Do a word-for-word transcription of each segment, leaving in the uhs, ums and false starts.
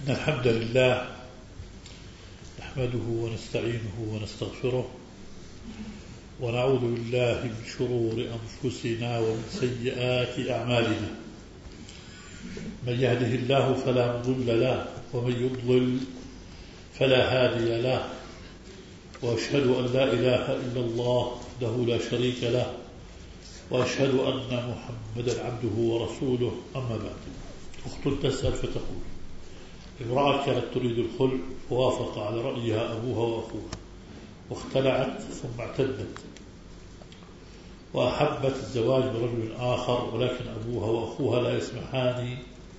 إن الحمد لله نحمده ونستعينه ونستغفره ونعوذ بالله من شرور أنفسنا ومن سيئات أعمالنا. من يهده الله فلا مضل له ومن يضلل فلا هادي له، وأشهد أن لا إله إلا الله وحده لا شريك له، وأشهد أن محمدا عبده ورسوله. أما بعد، أخت تسأل فتقول: امرأة كانت تريد الخلع ووافق على رأيها أبوها وأخوها واختلعت ثم اعتدت وأحبت الزواج برجل آخر، ولكن أبوها وأخوها لا يسمحان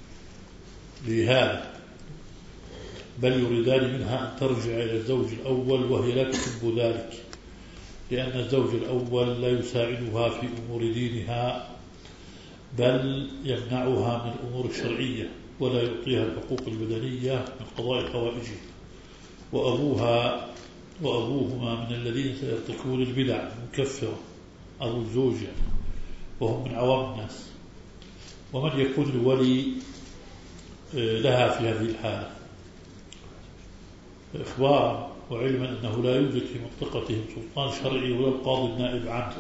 لهذا، بل يريدان منها أن ترجع إلى الزوج الأول، وهي لا تحب ذلك لأن الزوج الأول لا يساعدها في أمور دينها، بل يمنعها من الأمور الشرعية ولا يعطيها الحقوق البدنية من قضاء حوائجها، وأبوها وأبوهما من الذين سيرتكبون البدع المكفرة، أبو الزوجة، وهم من عوام الناس. ومن يكون الولي لها في هذه الحالة؟ إخبارا وعلما أنه لا يوجد في منطقتهم سلطان شرعي ولا القاضي النائب عنه،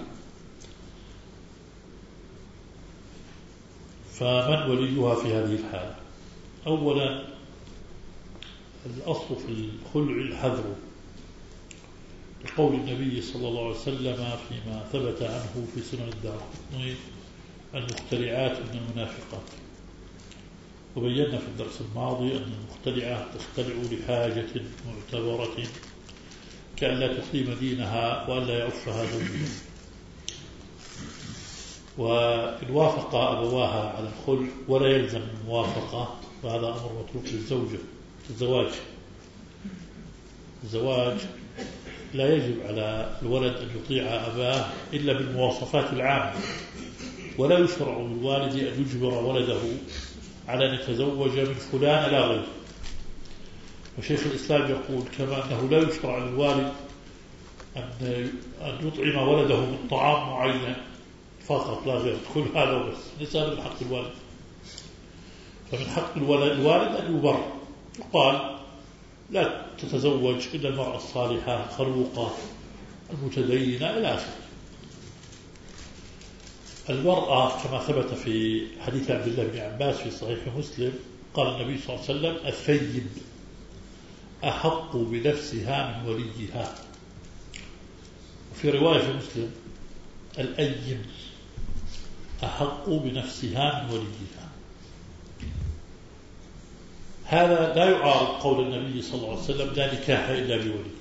فمن وليها في هذه الحالة؟ أولا، الأصل في الخلع الحذر، لقول النبي صلى الله عليه وسلم فيما ثبت عنه في سنن الدارقطني: المخترعات من المنافقات. وبينا في الدرس الماضي أن المخترعة تخترع لحاجة معتبرة، كأن لا تقيم دينها وأن لا يعفها زوجها. وإن وافق أبواها على الخلع ولا يلزم الموافقة، فهذا أمر متروك للزوجة. الزواج الزواج لا يجب على الولد أن يطيع أباه إلا بالمواصفات العامة، ولا يشرع للوالد أن يجبر ولده على أن يتزوج من فلان لا غير. وشيخ الإسلام يقول: كما أنه لا يشرع للوالد أن يطعم ولده من طعام معين فقط لا غير، كل هذا بس ليس من حق الوالد. فمن حق الوالد أن يبر، يقال: لا تتزوج إلا المرأة الصالحة الخلوقة المتدينة إلى آخره. المرأة كما ثبت في حديث عبد الله بن عباس في صحيح مسلم، قال النبي صلى الله عليه وسلم: الثيب أحق بنفسها من وليها. وفي رواية في مسلم: الأيم أحق بنفسها من وليها. هذا لا يعارض قول النبي صلى الله عليه وسلم: لا نكاح إلا بولي.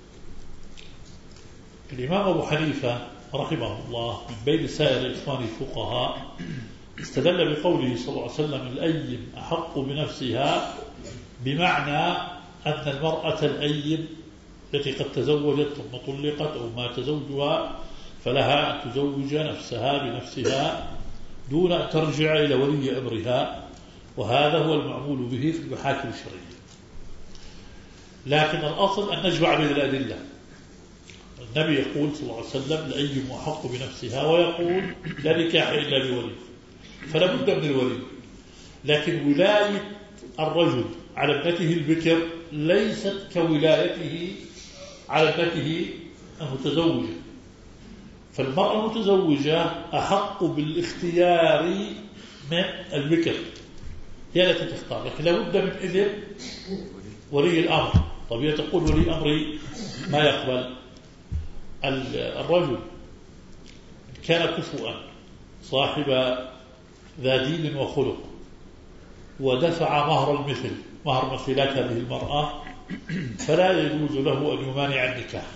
الإمام أبو حنيفة رحمه الله من بين سائر إخوان الفقهاء استدل بقوله صلى الله عليه وسلم: الأيم أحق بنفسها، بمعنى أن المرأة الأيم التي قد تزوجت ثم طلقت أو مات زوجها فلها أن تزوج نفسها بنفسها دون أن ترجع إلى ولي أمرها، وهذا هو المعمول به في المحاكم الشرعية. لكن الأصل أن نجمع بين الأدلة. النبي يقول صلى الله عليه وسلم: الأيم أحق بنفسها، ويقول: لا نكاح إلا بولي، فلا بد من الولي. لكن ولاية الرجل على ابنته البكر ليست كولايته على ابنته المتزوجة، فالمرأة المتزوجة أحق بالاختيار من البكر، هي التي تختار، لكن لا بد من إذن ولي الأمر. طبيعة تقول ولي أمري ما يقبل. الرجل كان كفؤا صاحب ذا دين وخلق ودفع مهر المثل، مهر مثلات هذه المرأة، فلا يجوز له أن يمانع النكاح.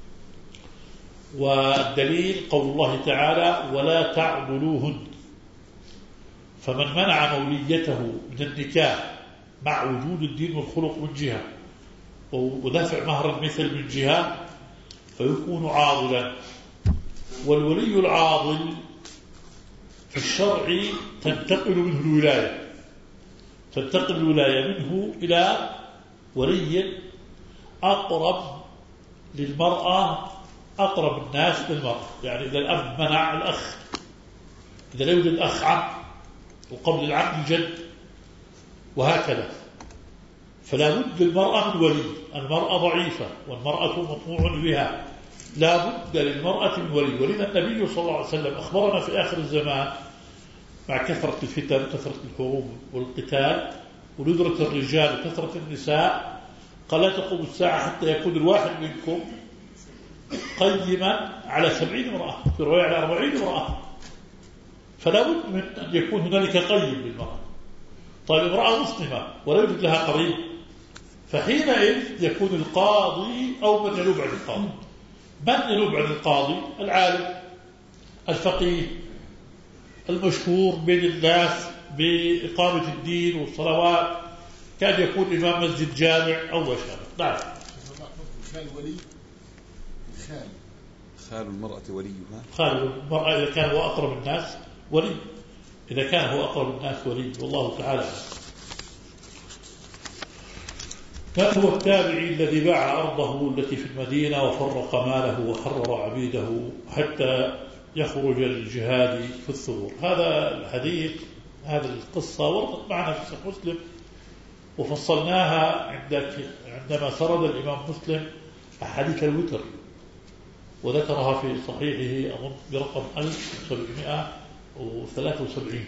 والدليل قول الله تعالى: ولا تعضلوهن. فمن منع موليته من النكاح مع وجود الدين والخلق من جهة ودفع مهر المثل من جهة فيكون عاضلا. والولي العاضل في الشرع تنتقل منه الولاية، تنتقل الولاية منه إلى ولي أقرب للمرأة، أقرب الناس للمرأة. يعني إذا الأب منع الأخ، إذا لا يوجد أخ عم وقبل العم جد، وهكذا. فلا بد المرأة من ولي. المرأة ضعيفة والمرأة مطموع بها، لا بد للمرأة من ولي. ولذا النبي صلى الله عليه وسلم أخبرنا في آخر الزمان مع كثرة الفتن وكثرة الحروب والقتال وندرة الرجال وكثرة النساء قال لا تقوم الساعة حتى يكون الواحد منكم قيما على سبعين امرأة، في رواية على أربعين امرأة. فلا بد من أن يكون هنالك قيم للمرأة. طيب امرأة مسلمة ولا يوجد لها قريب، فحينئذ يكون القاضي أو من ينوب عن القاضي. من ينوب عن القاضي؟ العالم الفقيه المشهور بين الناس بإقامة الدين والصلوات، كان يكون إمام مسجد جامع أو ما شابه. نعم. خال ولي خال خال المرأة وليها. خال المرأة إذا كان هو أقرب الناس ولي، إذا كان هو أقرب الناس ولي. والله تعالى. كان هو التابعي الذي باع أرضه التي في المدينة وفرق ماله وحرر عبيده حتى يخرج للجهاد في الثغور. هذا الحديث، هذه القصة وردت معنا في صحيح مسلم وفصلناها عندما سرد الإمام مسلم أحاديث الوتر وذكرها في صحيحه أظن برقم ألف وسبعمائة وثلاثة وسبعين.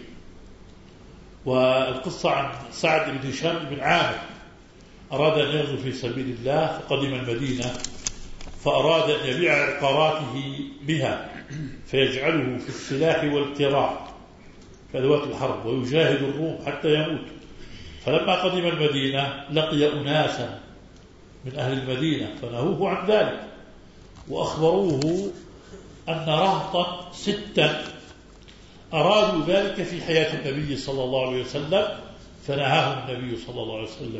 والقصة عن سعد بن هشام بن عامر أراد أن يغزو في سبيل الله فقدم المدينة فأراد أن يبيع عقاراته بها فيجعله في السلاح والكراع في أدوات الحرب ويجاهد الروم حتى يموت. فلما قدم المدينة لقي أناسا من أهل المدينة فنهوه عن ذلك وأخبروه أن رهطا ستا أرادوا ذلك في حياة النبي صلى الله عليه وسلم فنهاهم النبي صلى الله عليه وسلم.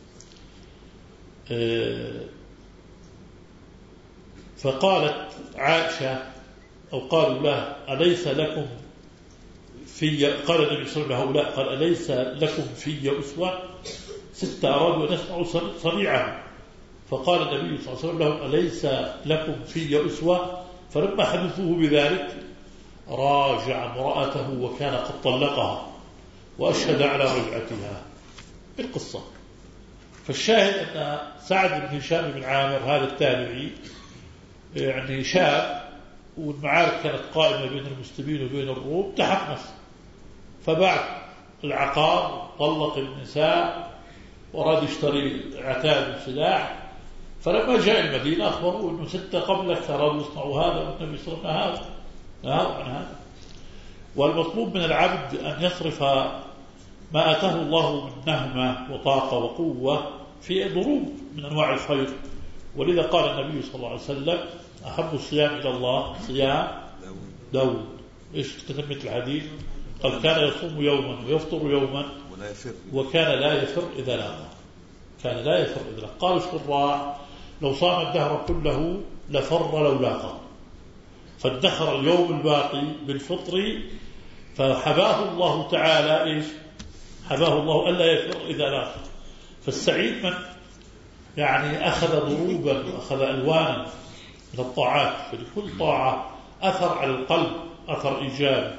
فقالت عائشة أو قالوا له أليس لكم في، قال النبي صلى الله عليه وسلم هؤلاء قال أليس لكم في أسوة؟ ستة أرادوا أن يسمعوا صريعا فقال النبي صلى الله عليه وسلم لهم أليس لكم في أسوة؟ فلما حدثوه بذلك راجع امرأته وكان قد طلقها وأشهد على رجعتها بالقصة. فالشاهد أن سعد بن هشام بن عامر هذا التابعي يعني شاب والمعارك كانت قائمة بين المسلمين وبين الروم تحمس فباع العقار طلق النساء وراد يشتري عتاد وسلاح. فلما جاء المدينة أخبروه أنه ستة قبلك أرادوا يصنعوا هذا والنبي صلى الله عليه وسلم نهاه عن هذا. والمطلوب من العبد أن يصرف ما أتاه الله من نهمة وطاقة وقوة في ضروب من أنواع الخير. ولذا قال النبي صلى الله عليه وسلم أحب الصيام إلى الله صيام داود. إيش تتمة الحديث؟ قال كان يصوم يوما ويفطر يوما وكان لا يفر إذا لاقى. كان لا يفر إذا لاقى. قال الشراح لو صام الدهر كله لفر لو لاقى، فادخر اليوم الباقي بالفطر فحباه الله تعالى إيش؟ حباه الله ألا يفر إذا لاقى. فالسعيد من يعني أخذ ضروبا وأخذ ألوانا من الطاعات، فلكل طاعة أثر على القلب أثر إيجابي.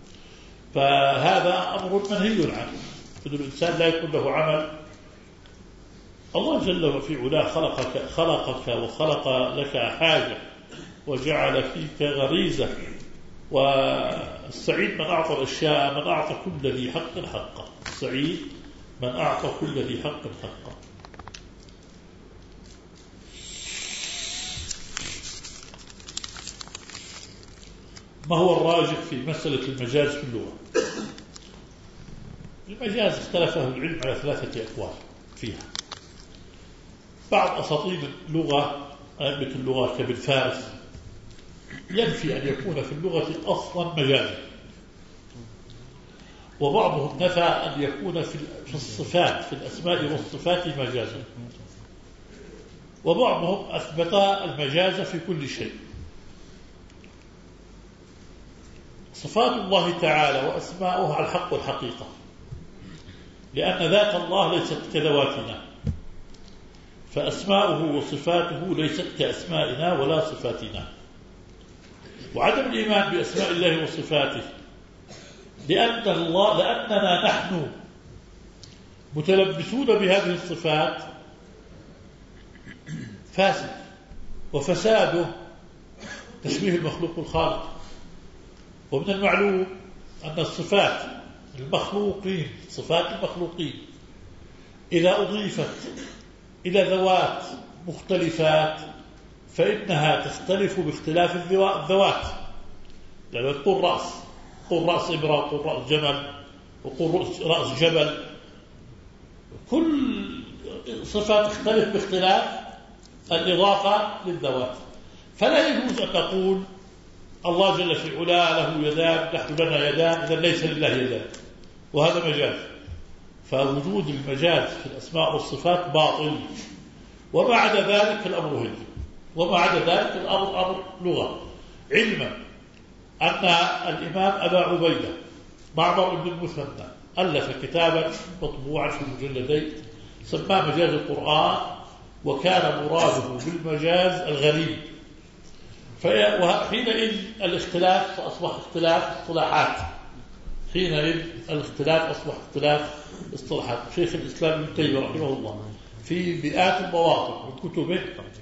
فهذا أمر منهي عنه، فإن الإنسان لا يكون له عمل. الله جل في علاه خلقك خلقك وخلق لك حاجة وجعل فيك غريزة. والسعيد من أعطى الأشياء، من أعطى كل ذي حق حقه. السعيد من أعطى كل ذي حق حقه. ما هو الراجح في مسألة المجاز في اللغة؟ المجاز اختلف أهل العلم على ثلاثة أقوال فيها. بعض أساطين اللغة أئمة اللغة كابن فارس ينفي أن يكون في اللغة أصلا مجازا، وبعضهم نفى أن يكون في الصفات في الأسماء والصفات مجازا، وبعضهم أثبت المجاز في كل شيء. صفات الله تعالى وأسماؤه على الحق والحقيقة، لأن ذات الله ليست كذواتنا، فأسماؤه وصفاته ليست كأسمائنا ولا صفاتنا. وعدم الإيمان بأسماء الله وصفاته لأن الله لأننا نحن متلبسون بهذه الصفات فاسد، وفساده تشبيه المخلوق بالخالق. ومن المعلوم أن الصفات المخلوقين صفات المخلوقين إذا أضيفت إلى ذوات مختلفات فإنها تختلف باختلاف الذوات. يعني تقول رأس، قل رأس إبرة، قل رأس جمل، وقل رأس جبل، كل صفة تختلف باختلاف الإضافة للذوات. فلا يجوز أن تقول الله جل في علاه له يدان، نحن لنا يدان، إذا ليس لله يدان، وهذا مجاز. فوجود المجاز في الأسماء والصفات باطل. وما عدا ذلك الأمر هدي، وما عدا ذلك الأمر أمر لغة. علما أن الإمام أبا عبيدة معمر بن المثنى ألف كتابا مطبوعا في مجلدين سماه مجاز القرآن، وكان مراده بالمجاز الغريب. وحينئذ الاختلاف أصبح اختلاف اصطلاحات، حينئذ الاختلاف أصبح اختلاف اصطلاحات. شيخ الإسلام ابن تيمية رحمه الله في مئات المواطن من كتبه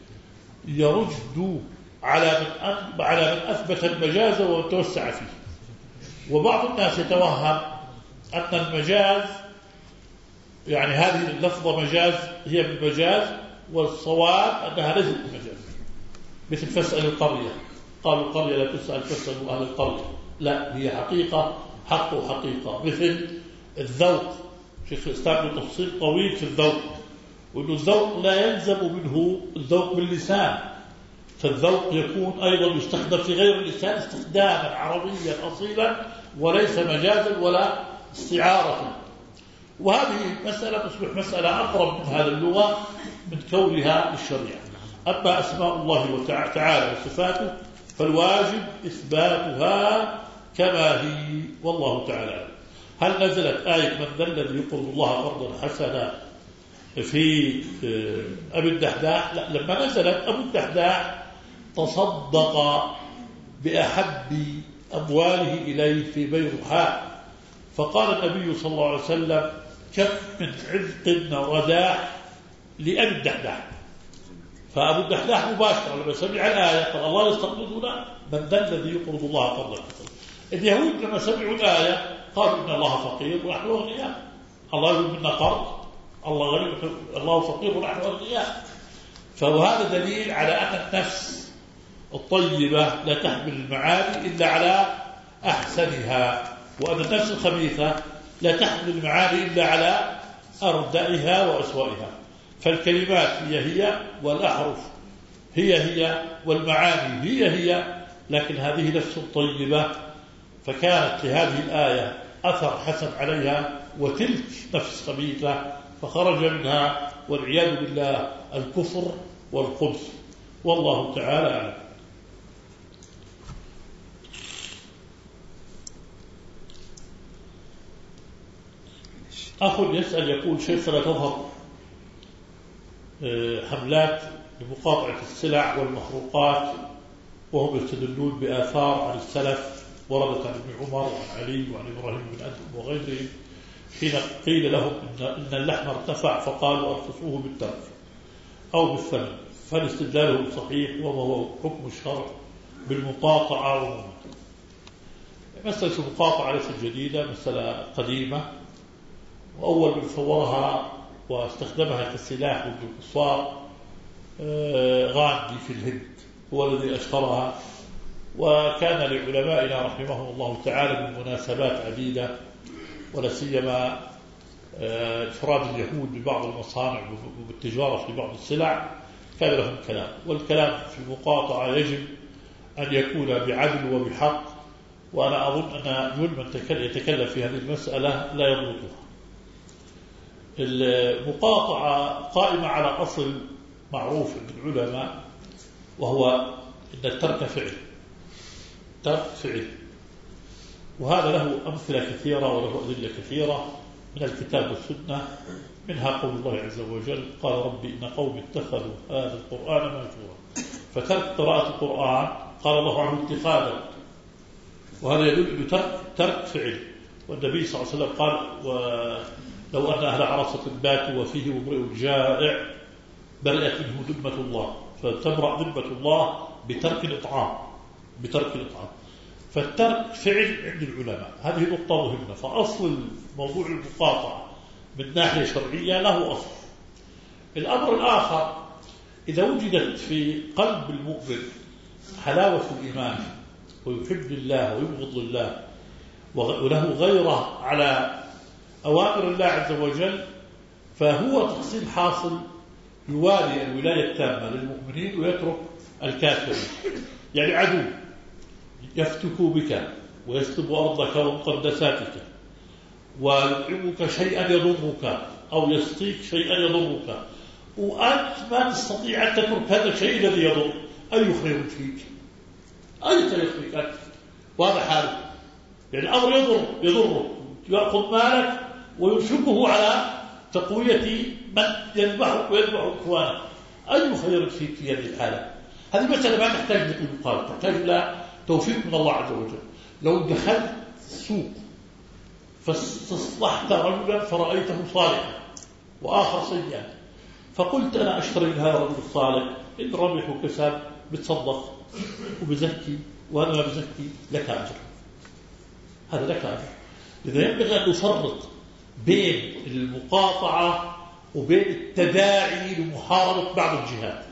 يرد على من على من أثبت المجاز وتوسع فيه. وبعض الناس يتوهم أن المجاز يعني هذه اللفظة مجاز هي بالمجاز، والصواب أنها ليست بالمجاز. مثل فاسأل القرية، قالوا القرية لا تسأل، فاسألوا أهل القرية. لا، هي حقيقة، حق وحقيقة. مثل الذوق، شيخ الإسلام له تفصيل طويل في الذوق، وأن الذوق لا يلزم منه الذوق باللسان، فالذوق يكون أيضا يستخدم في غير اللسان استخداما عربيا أصيلا، وليس مجازا ولا استعارة. وهذه مسألة تصبح مسألة أقرب من هذه اللغة من كونها للشريعة. أما أسماء الله تعالى وصفاته فالواجب إثباتها كما هي، والله تعالى. هل نزلت آية من ذا الذي يقرض الله قرضا حسنا في أبي الدحداح؟ لا، لما نزلت أبو الدحداح تصدق بأحب أمواله إليه في بيرحاء، فقال النبي صلى الله عليه وسلم: كم من عذق وداح لأبي الدحداح. فأبو الدحداح مباشرة لما سمع الآية قال: الله يستقرضنا، من ذا الذي يقرض الله قرضا حسنا. اليهود لما سمعوا الآية قالوا: إن الله فقير ونحن أغنياء، الله يريد منا قرض، الله غني، الله فقير ونحن أغنياء. فهذا دليل على أن النفس الطيبة لا تحمل المعاني إلا على أحسنها، وأن النفس الخبيثة لا تحمل المعاني إلا على أردئها وأسوأها. فالكلمات هي هي، والأحرف هي هي، والمعاني هي هي، لكن هذه نفس طيبة فكانت لهذه الآية أثر حسن عليها، وتلك نفس خبيثة فخرج منها والعياذ بالله الكفر والخبث، والله تعالى أعلم. أخ يسأل يقول: شيخنا تظهر حملات لمقاطعة السلع والمخروقات، وهم يستدلون بآثار عن السلف وردت عن ابن عمر وعن علي وعن إبراهيم بن أدهم وغيرهم، حين قيل لهم إن اللحم ارتفع فقالوا أرخصوه بالترك أو بالثمن، فالاستدلال صحيح، وما هو حكم الشرع بالمقاطعة عموما. مسألة المقاطعة ليست جديدة، مسألة قديمة، وأول من صورها واستخدمها كسلاح ضد الكفار غاندي في الهند، هو الذي أشهرها. وكان لعلمائنا رحمهم الله تعالى من مناسبات عديدة، ولا سيما إفراد اليهود ببعض المصانع وبالتجارة في بعض السلع، كان لهم كلام. والكلام في المقاطعة يجب أن يكون بعدل وبحق، وأنا أظن أن من يتكلم في هذه المسألة لا يضبطها. المقاطعة قائمة على أصل معروف عند العلماء، وهو أن الترك فعل، ترك فعل، وهذا له أمثلة كثيرة وله أدلة كثيرة من الكتاب والسنة، منها قول الله عز وجل: قال ربي إن قوم اتخذوا هذا القرآن مهجورا. فترك قراءة القرآن قال الله عنه اتخاذا، وهذا يدل أنه ترك, ترك فعل. والنبي صلى الله عليه وسلم قال: لو أن أهل عرصة باتوا وفيه امرئ جائع برئت منه ذمة الله، فتبرأ ذمة الله بترك الإطعام بترك الإطعام. فالترك فعل عند العلماء، هذه نقطة مهمة. فأصل موضوع المقاطعة من ناحية شرعية له أصل. الأمر الآخر، إذا وجدت في قلب المؤمن حلاوة الإيمان ويحب الله ويبغض الله وله غيره على أوامر الله عز وجل، فهو تحصيل حاصل يوالي الولاية التامة للمؤمنين ويترك الكافرين. يعني عدو يفتك بك ويسلب أرضك ومقدساتك ويطعمك شيئا يضرك أو يسقيك شيئا يضرك، وأنت ما تستطيع أن تترك هذا الشيء الذي يضر. أي خير فيك؟ أي خير فيك أنت؟ وهذا حالك. يعني الأمر يضر يضرك، يأخذ مالك وينشبه على تقوية من يذبحك ويذبح إخوانك. أي خير فيك في هذه الحالة؟ هذه مسألة ما تحتاج لقلقال، تحتاج إلى توفيق من الله عز وجل. لو دخلت السوق فاستصلحت رجلا فرأيته صالحا وآخر سيئا، فقلت أنا أشتري من هذا الرجل الصالح، إن ربح وكسب بتصدق وبزكي وأنا ما بزكي، لك أجر، هذا لك أجر. لذا ينبغي أن نفرق بين المقاطعة وبين التداعي لمحاربة بعض الجهات.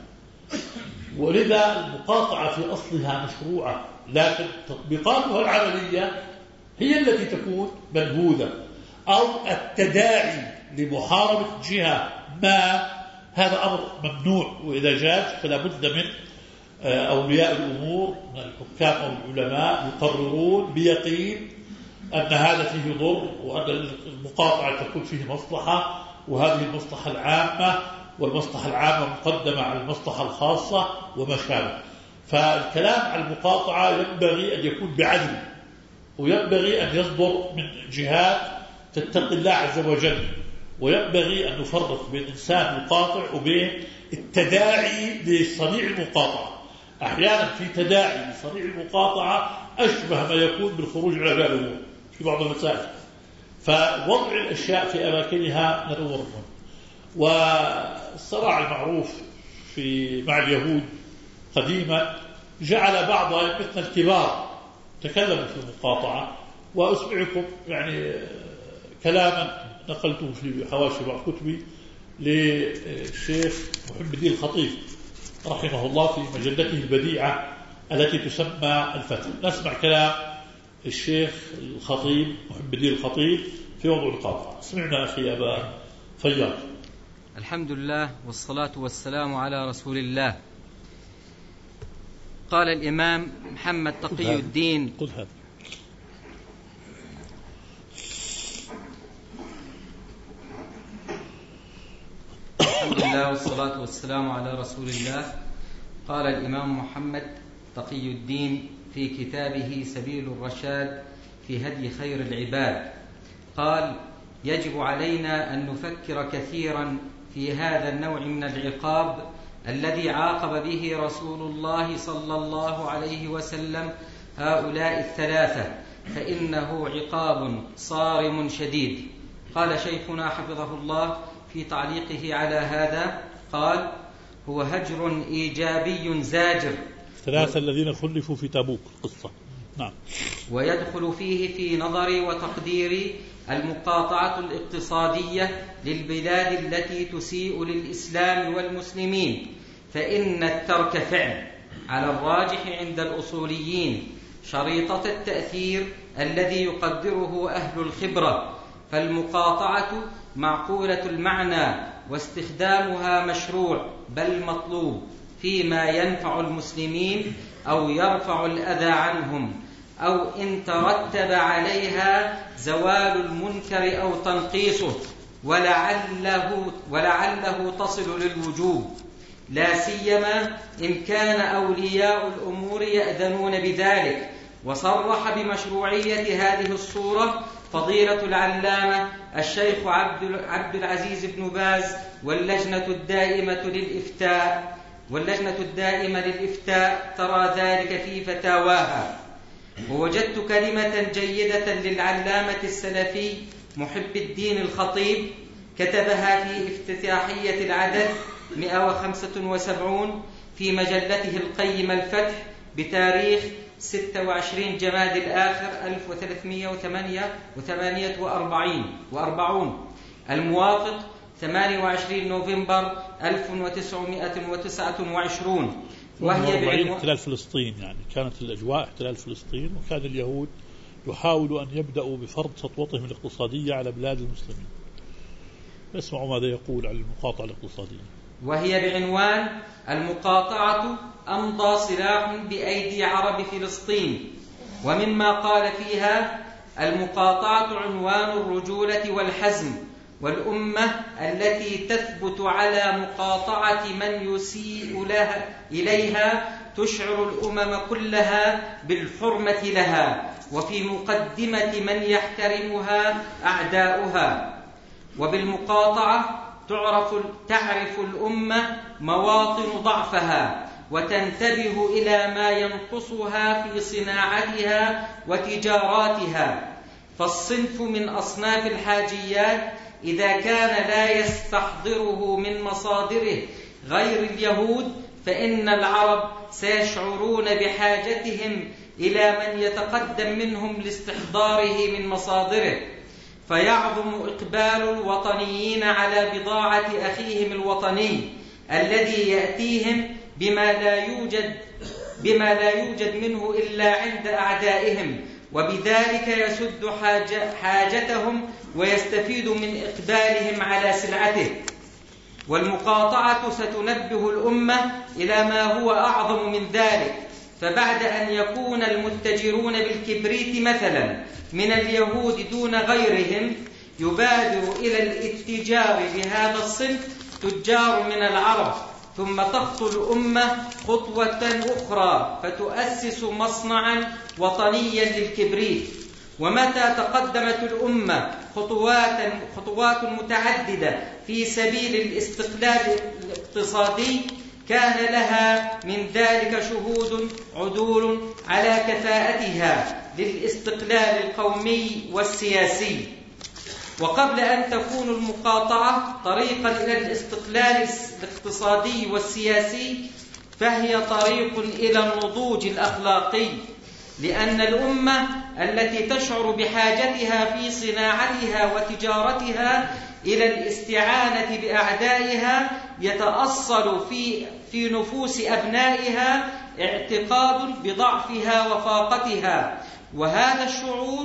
ولذا المقاطعة في أصلها مشروعة، لكن تطبيقاتها العملية هي التي تكون منبوذة، أو التداعي لمحاربة جهة ما، هذا أمر ممنوع. وإذا جاز فلا بد من أولياء الأمور من الحكام أو العلماء يقررون بيقين أن هذا فيه ضر، وأن المقاطعة تكون فيه مصلحة، وهذه المصلحة العامة، والمصلحة العامة مقدمة على المصلحة الخاصة وما شابه. فالكلام عن المقاطعة ينبغي أن يكون بعدل، وينبغي أن يصدر من جهات تتقي الله عز وجل، وينبغي أن نفرق بين إنسان مقاطع وبين التداعي لصنيع المقاطعة. أحيانا في تداعي لصنيع المقاطعة أشبه ما يكون بالخروج على الأمور في بعض المسائل. فوضع الأشياء في أماكنها من الأمور المهمة. والصراع المعروف في مع اليهود قديما جعل بعض أئمتنا الكبار تكلموا في المقاطعة. وأسمعكم يعني كلاما نقلته في حواشي بعض كتبي للشيخ محمد الدين الخطيب رحمه الله في مجلته البديعة التي تسمى الفتح. نسمع كلام الشيخ الخطيب محمد الدين الخطيب في موضوع المقاطعة. سمعنا أخي أبا فياض. الحمد لله والصلاة والسلام على رسول الله. قال الإمام محمد تقي الدين قل هذا. الحمد لله والصلاة والسلام على رسول الله. قال الإمام محمد تقي الدين في كتابه سبيل الرشاد في هدي خير العباد، قال: يجب علينا أن نفكر كثيرا في هذا النوع من العقاب الذي عاقب به رسول الله صلى الله عليه وسلم هؤلاء الثلاثة، فإنه عقاب صارم شديد. قال شيخنا حفظه الله في تعليقه على هذا، قال: هو هجر إيجابي زاجر. ثلاثة الذين خلفوا في تبوك القصة. نعم. ويدخل فيه في نظري وتقديري المقاطعة الاقتصادية للبلاد التي تسيء للإسلام والمسلمين، فإن الترك فعل على الراجح عند الأصوليين شريطة التأثير الذي يقدره أهل الخبرة، فالمقاطعة معقولة المعنى واستخدامها مشروع بل مطلوب فيما ينفع المسلمين أو يرفع الأذى عنهم، أو إن ترتب عليها زوال المنكر أو تنقيصه، ولعله, ولعله تصل للوجوب، لا سيما إن كان أولياء الأمور يأذنون بذلك. وصرح بمشروعية هذه الصورة فضيلة العلامة الشيخ عبد العزيز بن باز واللجنة الدائمة للإفتاء واللجنة الدائمة للإفتاء ترى ذلك في فتاواها. ووجدت كلمة جيدة للعلامة السلفي محب الدين الخطيب كتبها في افتتاحية العدد مئة وخمسة وسبعين في مجلته القيمة الفتح بتاريخ ستة وعشرين جماد الآخر ألف وثلاثمائة وثمانية وأربعين الموافق ثمانية وعشرين نوفمبر ألف وتسعمائة وتسعة وعشرين، وهي بعنوان احتلال فلسطين. يعني كانت الأجواء احتلال فلسطين، وكان اليهود يحاولوا أن يبدأوا بفرض سطوتهم الاقتصادية على بلاد المسلمين. اسمعوا ماذا يقول عن المقاطعة الاقتصادية. وهي بعنوان المقاطعة أمضى سلاح بأيدي عرب فلسطين. ومما قال فيها: المقاطعة عنوان الرجولة والحزم، والأمة التي تثبت على مقاطعة من يسيء لها إليها تشعر الأمم كلها بالحرمة لها، وفي مقدمة من يحترمها أعداؤها. وبالمقاطعة تعرف, تعرف الأمة مواطن ضعفها، وتنتبه إلى ما ينقصها في صناعتها وتجاراتها. فالصنف من أصناف الحاجيات إذا كان لا يستحضره من مصادره غير اليهود، فإن العرب سيشعرون بحاجتهم إلى من يتقدم منهم لاستحضاره من مصادره، فيعظم إقبال الوطنيين على بضاعة أخيهم الوطني الذي يأتيهم بما لا يوجد بما لا يوجد منه إلا عند أعدائهم، وبذلك يسد حاجة حاجتهم ويستفيد من إقبالهم على سلعته. والمقاطعة ستنبه الأمة إلى ما هو أعظم من ذلك، فبعد أن يكون المتجرون بالكبريت مثلا من اليهود دون غيرهم، يبادر إلى الاتجار بهذا الصنف تجار من العرب، ثم تخطو الأمة خطوة أخرى فتؤسس مصنعا وطنيا للكبريت. ومتى تقدمت الأمة خطوات, خطوات متعددة في سبيل الاستقلال الاقتصادي، كان لها من ذلك شهود عدول على كفاءتها للاستقلال القومي والسياسي. وقبل أن تكون المقاطعة طريقا إلى الاستقلال الاقتصادي والسياسي، فهي طريق إلى النضوج الأخلاقي، لأن الأمة التي تشعر بحاجتها في صناعتها وتجارتها إلى الاستعانة بأعدائها يتأصل في في نفوس أبنائها اعتقاد بضعفها وفاقتها، وهذا الشعور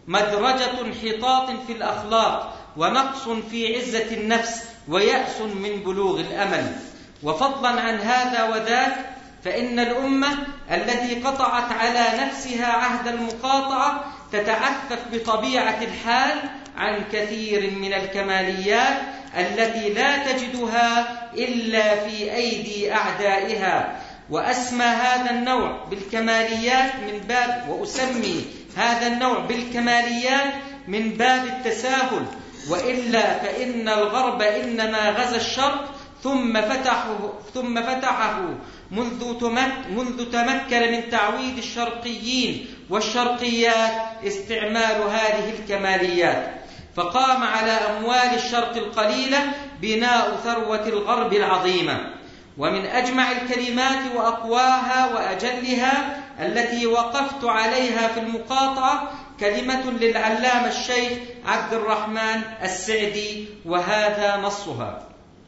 مدرجة انحطاط في الأخلاق، ونقص في عزة النفس، ويأس من بلوغ الأمل. وفضلا عن هذا وذاك، فإن الأمة التي قطعت على نفسها عهد المقاطعة تتعفف بطبيعة الحال عن كثير من الكماليات التي لا تجدها إلا في أيدي أعدائها. وأسمى هذا النوع بالكماليات من باب وأسمي هذا النوع بالكماليات من باب التساهل، وإلا فإن الغرب إنما غزا الشرق ثم فتحه ثم فتحه منذ منذ تمكن من تعويد الشرقيين والشرقيات استعمال هذه الكماليات، فقام على أموال الشرق القليلة بناء ثروة الغرب العظيمة. ومن أجمع الكلمات وأقواها وأجلها التي وقفت عليها في المقاطعة كلمة للعلامة الشيخ عبد الرحمن السعدي، وهذا نصها: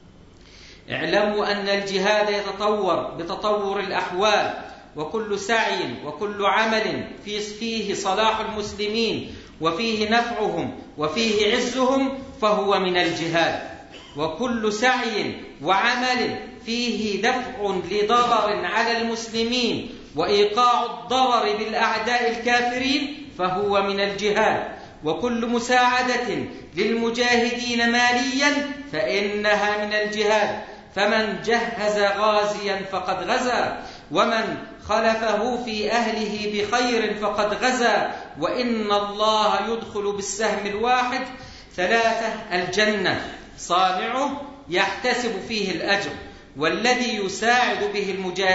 اعلموا أن الجهاد يتطور بتطور الأحوال، وكل سعي وكل عمل فيه صلاح المسلمين وفيه نفعهم وفيه عزهم فهو من الجهاد، وكل سعي وعمل فيه دفع لضرر على المسلمين وإيقاع الضرر بالأعداء الكافرين فهو من الجهاد، وكل مساعدة للمجاهدين ماليا فإنها من الجهاد. فمن جهز غازيا فقد غزا، ومن خلفه في أهله بخير فقد غزا، وإن الله يدخل بالسهم الواحد ثلاثة الجنة: صانعه يحتسب فيه الأجر، والذي يساعد به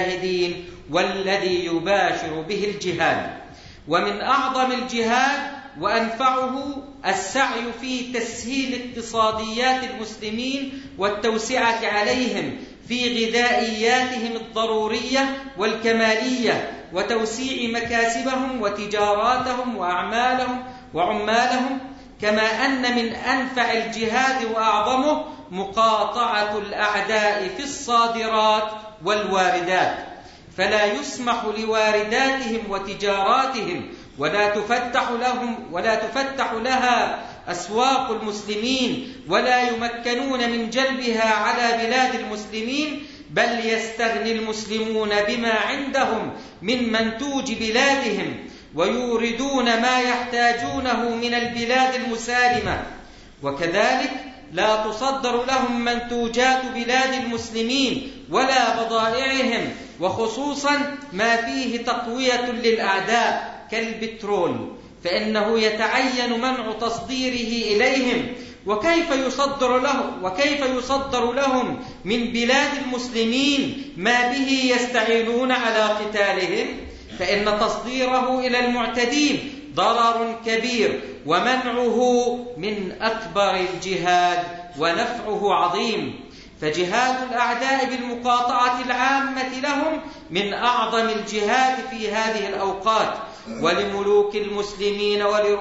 المجاهدين، والذي يباشر به الجهاد. ومن أعظم الجهاد وأنفعه السعي في تسهيل اقتصاديات المسلمين والتوسعة عليهم في غذائياتهم الضرورية والكمالية، وتوسيع مكاسبهم وتجاراتهم وأعمالهم وعمالهم. كما أن من أنفع الجهاد وأعظمه مقاطعة الأعداء في الصادرات والواردات، فلا يسمح لوارداتهم وتجاراتهم ولا تفتح لهم ولا تفتح لها أسواق المسلمين، ولا يمكنون من جلبها على بلاد المسلمين، بل يستغني المسلمون بما عندهم من منتوج بلادهم ويوردون ما يحتاجونه من البلاد المسالمة. وكذلك لا تصدر لهم منتوجات بلاد المسلمين ولا بضائعهم، وخصوصا ما فيه تقوية للأعداء كالبترول، فإنه يتعين منع تصديره إليهم. وكيف يصدر لهم وكيف يصدر لهم من بلاد المسلمين ما به يستعينون على قتالهم؟ فإن تصديره إلى المعتدين ضرر كبير، ومنعه من أكبر الجهاد ونفعه عظيم. فجهاد الأعداء بالمقاطعة العامة لهم من أعظم الجهاد في هذه الأوقات. ولملوك المسلمين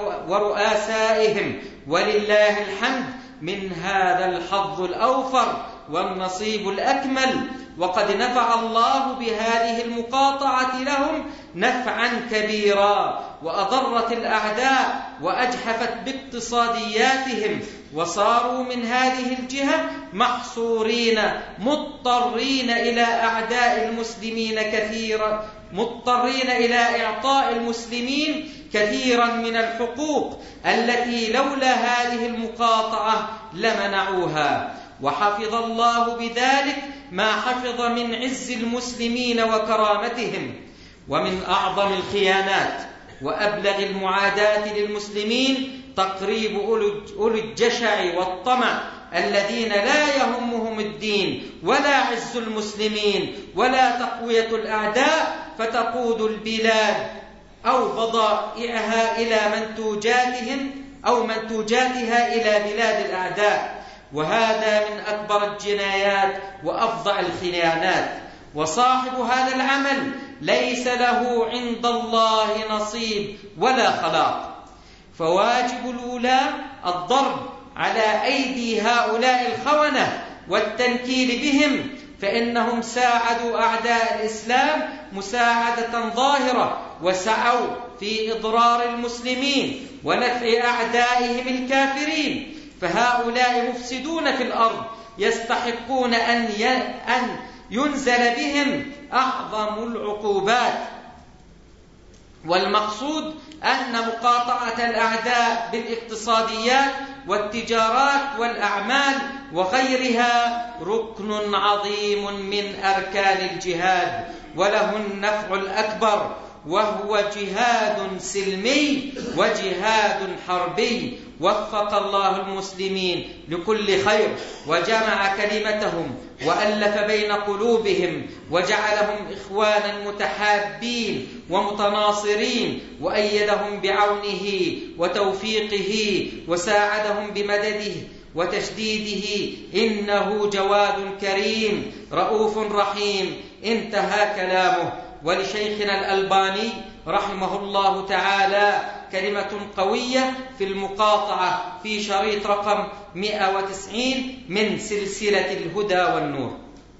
ورؤسائهم ولله الحمد من هذا الحظ الأوفر والنصيب الأكمل، وقد نفع الله بهذه المقاطعة لهم نفعا كبيرا، وأضرت الأعداء وأجحفت باقتصادياتهم، وصاروا من هذه الجهة محصورين مضطرين إلى أعداء المسلمين كثيرا مضطرين إلى إعطاء المسلمين كثيرا من الحقوق التي لولا هذه المقاطعة لمنعوها. وحفظ الله بذلك ما حفظ من عز المسلمين وكرامتهم. ومن أعظم الخيانات وأبلغ المعاداة للمسلمين تقريب أولي الجشع والطمع الذين لا يهمهم الدين ولا عز المسلمين ولا تقوية الأعداء، فتقود البلاد أو بضائعها إلى منتوجاتهم أو منتوجاتها إلى بلاد الأعداء. وهذا من أكبر الجنايات وأفظع الخيانات. وصاحب هذا العمل ليس له عند الله نصيب ولا خلاق. فواجب الولاة الضرب على أيدي هؤلاء الخونة والتنكيل بهم، فإنهم ساعدوا أعداء الإسلام مساعدة ظاهرة، وسعوا في إضرار المسلمين ونفع أعدائهم الكافرين. فهؤلاء مفسدون في الأرض يستحقون أن ينزل بهم أعظم العقوبات. والمقصود أن مقاطعة الأعداء بالاقتصاديات والتجارات والأعمال وغيرها ركن عظيم من أركان الجهاد، وله النفع الأكبر، وهو جهاد سلمي وجهاد حربي. وفق الله المسلمين لكل خير، وجمع كلمتهم وألف بين قلوبهم، وجعلهم إخوانا متحابين ومتناصرين، وأيدهم بعونه وتوفيقه، وساعدهم بمدده وتشديده، إنه جواد كريم رؤوف رحيم. انتهى كلامه. ولشيخنا الألباني رحمه الله تعالى كلمة قوية في المقاطعة في شريط رقم مئة وتسعين من سلسلة الهدى والنور.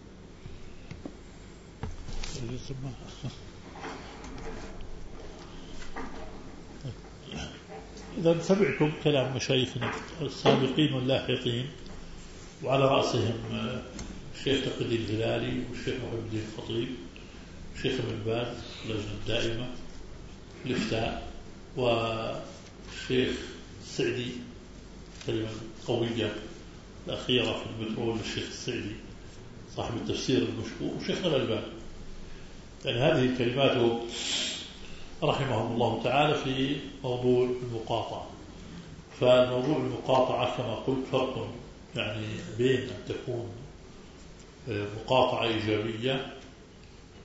إذا سمعتم كلام مشايخنا السابقين واللاحقين، وعلى رأسهم الشيخ تقي الدين الهلالي والشيخ محمد الدين الخطيب والشيخ ابن باز اللجنة الدائمة الإفتاء، والشيخ السعدي كلمة قوية الأخيرة في البترول الشيخ السعدي صاحب التفسير المشهور، وشيخنا الألباني. يعني هذه كلماته رحمهم الله تعالى في موضوع المقاطعة. فموضوع المقاطعة كما قلت فرق يعني بين أن تكون مقاطعة إيجابية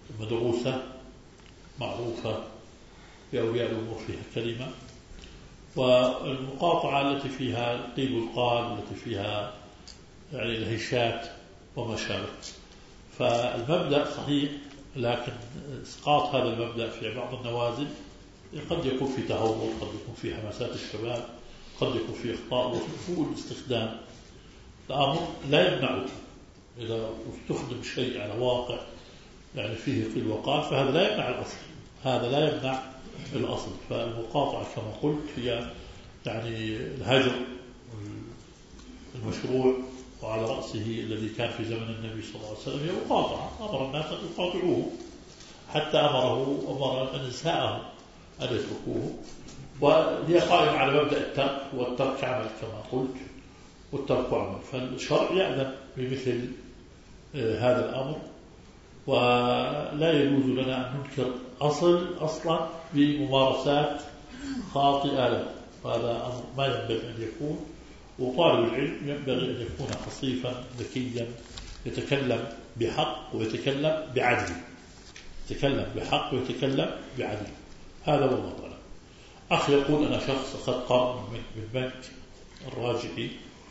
مدروسة معروفة بأولياء الأمور فيها كلمة، والمقاطعة التي فيها القيل والقال، التي فيها يعني الهشات وما شابه. فالمبدأ صحيح، لكن إسقاط هذا المبدأ في بعض النوازل قد يكون في تهور، قد يكون في حماسات الشباب، قد يكون في إخطاء وفي سوء الاستخدام. الأمر لا يمنعه إذا استخدم شيء على واقع يعني فيه قيل وقال، فهذا لا يمنع الأصل، هذا لا يمنع الأصل. فالمقاطعة كما قلت هي يعني الهجر المشروع، وعلى رأسه الذي كان في زمن النبي صلى الله عليه وسلم هي مقاطعة، أمر الناس أن يقاطعوه، حتى أمره أمر نساءه أن يتركوه. وهي قائمة على مبدأ الترك، والترك عمل كما قلت، والترك عمل. فالشرع يأذن بمثل هذا الأمر، ولا يجوز لنا أن ننكر أصل أصلا بممارسات خاطئة له، وهذا أمر ما ينبغي أن يكون. وطالب العلم ينبغي أن يكون حصيفا ذكيا، يتكلم بحق ويتكلم بعدل، يتكلم بحق ويتكلم بعدل. هذا والله أعلم. أخ يقول أنا شخص أخذ قرض من بنك الراجحي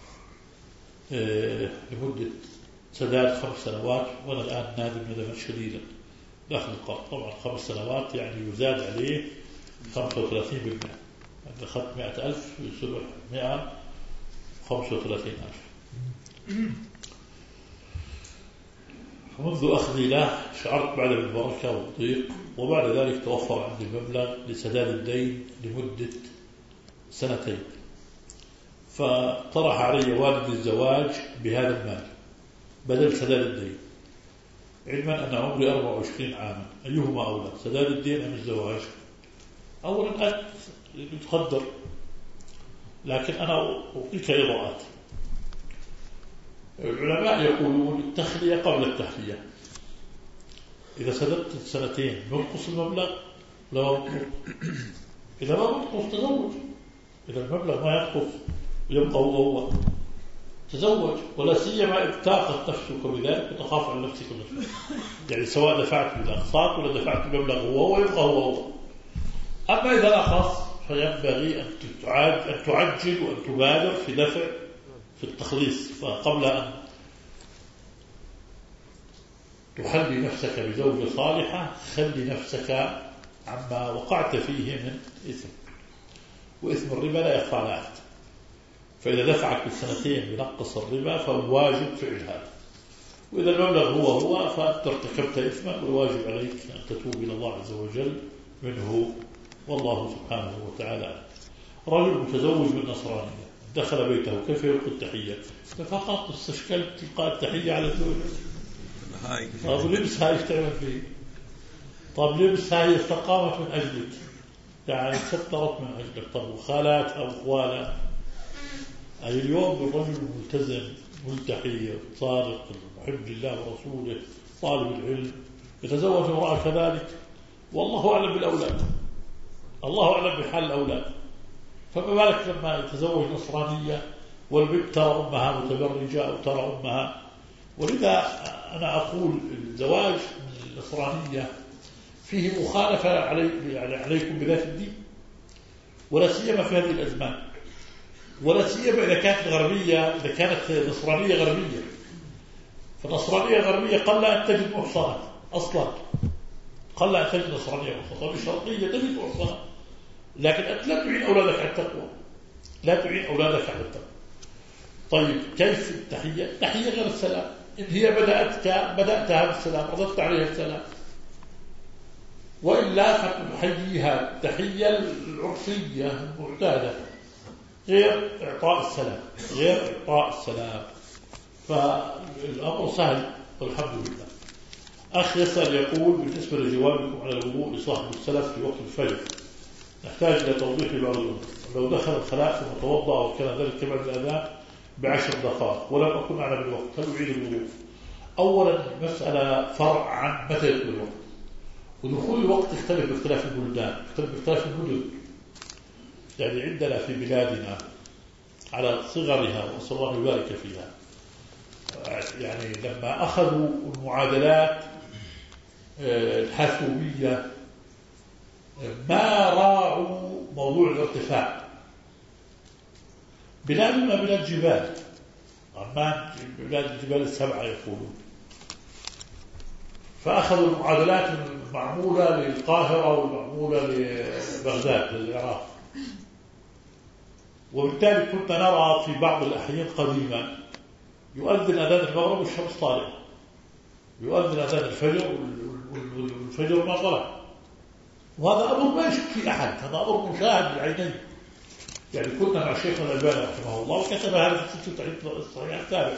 لمدة سداد خمس سنوات، وأنا الآن نادم ندما شديدا داخل القرض. طبعا خمس سنوات يعني يزاد عليه خمسة وثلاثين بالمئة، يعني أخذت مئة ألف يصبح مئة خمسة وثلاثين ألف. فمنذ أخذي له شعرت بعد بالبركة والضيق، وبعد ذلك توفر عندي المبلغ لسداد الدين لمدة سنتين، فطرح علي والدي الزواج بهذا المال بدل سداد الدين، علما أن عمري أربعة وعشرين عاما. أيهما أولى، سداد الدين أم الزواج؟ أولا أنت تقدر، لكن أنا أعطيك إضاءات. العلماء يقولون التخلية قبل التحلية. إذا سددت سنتين ننقص المبلغ لا ينقص، إذا ما ننقص تزوج، إذا المبلغ ما ينقص يبقى هو تزوج، ولا سيما إذا طاقت نفسك بذلك وتخاف عن نفسك بذلك. يعني سواء دفعت بالأقساط ولا دفعت المبلغ هو هو يبقى هو هو. أما إذا نقص فينبغي أن تعجل وأن تبادر في دفع في التخليص. فقبل أن تخلي نفسك بزوجة صالحة خلي نفسك عما وقعت فيه من إثم، وإثم الربا لا يخفى على أحد. فإذا دفعك بالسنتين بنقص الربا فالواجب فعل هذا، وإذا المبلغ هو هو فأنت ارتكبت إثما، والواجب عليك أن تتوب إلى الله عز وجل منه، والله سبحانه وتعالى. رجل متزوج بالنصرانية دخل بيته، كيف يلقي التحية؟ فقط استشكلت تلقاء التحية على الزوجة. طب لبس هاي اشتغل فيه، طب لبس هاي استقامت من أجلك، يعني سترت من أجلك. طب وخالات أو أخوالات. أي اليوم الرجل ملتزم ملتحي صادق محب لله ورسوله طالب العلم يتزوج امرأة كذلك، والله أعلم بالأولاد، الله أعلم بحال الأولاد. فما بالك لما يتزوج نصرانية والبنت ترى أمها متبرجة أو ترى أمها. ولذا أنا أقول الزواج من النصرانية فيه مخالفة علي يعني عليكم بذات الدين، ولا سيما في هذه الأزمان، ولا سيما إذا كانت غربية، إذا كانت نصرانية غربية. فالنصرانية غربية قل أن تجد محصنة أصلا، قل أن تجد نصرانية محصنة. بالشرقية تجد محصنة، لكن أنت لا تعين أولادك على التقوى، لا تعين أولادك على التقوى. طيب كيف التحية؟ التحية غير السلام. إن هي بدأتك بدأتها بالسلام رددت عليها السلام، وإلا فتحييها التحية العرفية المعتادة غير إعطاء السلام، غير إعطاء السلام. فالأمر سهل والحمد لله. أخ يسأل يقول بالنسبة لجوابكم على الوضوء لصاحب السلف في وقت الفجر نحتاج إلى توضيح بعض الأمور. لو دخل الخلاء ثم توضأ وكان ذلك بعد الأذان بعشر دقائق ولم أكن أعلم الوقت، هل أعيد الوضوء؟ أولا مسألة فرع عن متى يدخل الوقت، ودخول الوقت يختلف باختلاف البلدان، يختلف باختلاف المدن. يعني عندنا في بلادنا على صغرها وصلى الله يبارك فيها، يعني لما أخذوا المعادلات الحاسوبية ما راعوا موضوع الارتفاع، بلادنا بلاد جبال، عمان بلاد الجبال السبعة يقولون، فأخذوا المعادلات المعمولة للقاهرة والمعمولة لبغداد للعراق، وبالتالي كنا نرى في بعض الأحيان قديما يؤذن أذان المغرب والشمس طالعة، يؤذن أذان الفجر والفجر ما طلع، وهذا أمر ما يشك في أحد، هذا أمر مشاهد بالعينين. يعني كنا مع شيخنا الألباني رحمه الله وكتب هذا في سلسلة الصحيح التابع،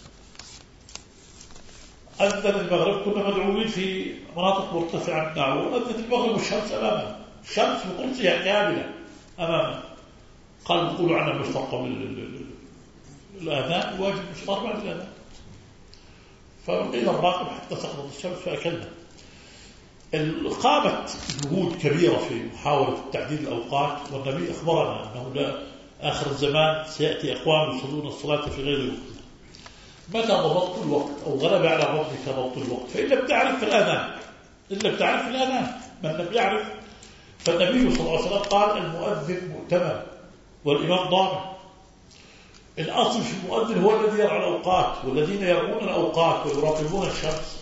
أذن المغرب كنا مدعوين في مناطق مرتفعة من النعو، أذن المغرب والشمس أمامنا، الشمس بقرصها كاملة أمامنا، قال نقول عنها مشتقة من الآذان، واجب مشتق بعد الآذان، فبقينا الراقب حتى سقطت الشمس فأكلنا. قامت جهود كبيرة في محاولة تعديل الأوقات، والنبي أخبرنا أنه لا آخر الزمان سيأتي أقوام يصلون الصلاة في غير الوقت. متى ضبطت الوقت أو غلب على ضبطك ضبط الوقت؟ فإن لم تعرف في الآذان، إن لم تعرف في الآذان، من لم يعرف، فالنبي صلى الله عليه وسلم قال المؤذن مؤتمن والإمام ضامن. الأصل في المؤذن هو الذي يرعى الأوقات، والذين يرعون الأوقات ويراقبون الشمس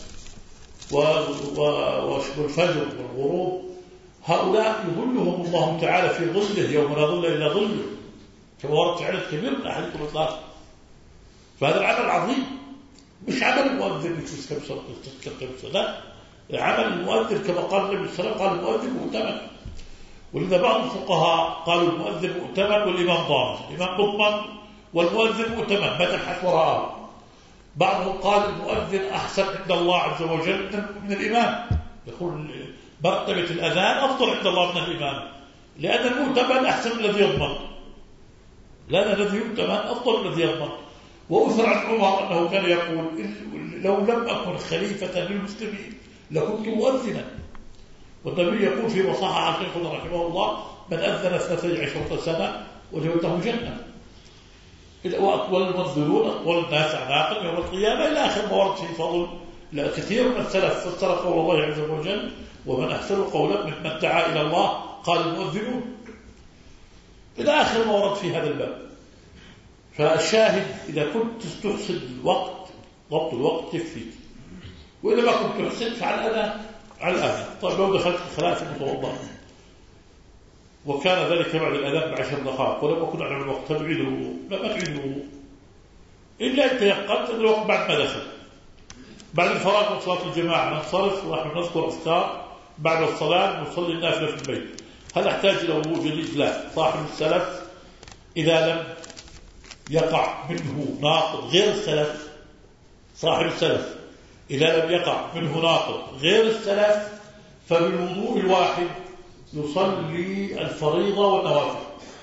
والفجر والغروب، هؤلاء يظلهم الله تعالى في ظله يوم لا ظل إلا ظله، كما ورد في عدد كبير من أحاديث الإطلاق. فهذا العمل عظيم، مش عمل المؤذن يكسر كبسة، لا، عمل المؤذن كما قال النبي صلى الله عليه وسلم، قال المؤذن مؤتمن. ولذا بعض الفقهاء قالوا المؤذن مؤتمن والإمام ضامن، الإمام مضمن والمؤذن مؤتمن ما تبحث وراءه. بعضهم قال المؤذن أحسن عند الله عز وجل من الإمام، يقول مرتبة الأذان أفضل عند الله من الإمام، لأن المؤتمن أحسن من الذي يضمن، لأن الذي يؤتمن أفضل من الذي يضمن. وأثر عن عمر أنه كان يقول لو لم أكن خليفة للمسلمين لكنت مؤذنا. والنبي يقول في مصحح شيخنا رحمه الله من أذن اثنتي عشرة سنة وجبته جنة، وأطول المنذرون أطول الناس أعناقا يوم القيامة إلى آخر ما ورد في فضل. لا كثير من السلف فسر قول الله عز وجل ومن أحسن قولا ممن دعا إلى الله قال المؤذنون، إلى آخر ما ورد في هذا الباب. فالشاهد إذا كنت تحسن الوقت ضبط الوقت يكفيك، وإذا ما كنت تحسن فعلى الأذان على الأذان. طيب لو دخلت الخلاء في المتوضأ وكان ذلك بعد الأذان بعشر دقائق ولم أكن أعلم الوقت تبعيد الوضوء، لا ما تعيد الوضوء إلا أن تيقنت أن الوقت بعد ما دخل. بعد الفراغ من صلاة الجماعة ننصرف ونحن نذكر أذكار، بعد الصلاة نصلي النافلة في البيت. هل أحتاج إلى وضوء جديد؟ لا. صاحب السلف إذا لم يقع منه ناقض غير السلف، صاحب السلف إذا لم يقع منه ناقض غير السلف فبالوضوء الواحد يصلي الفريضة والنوافل،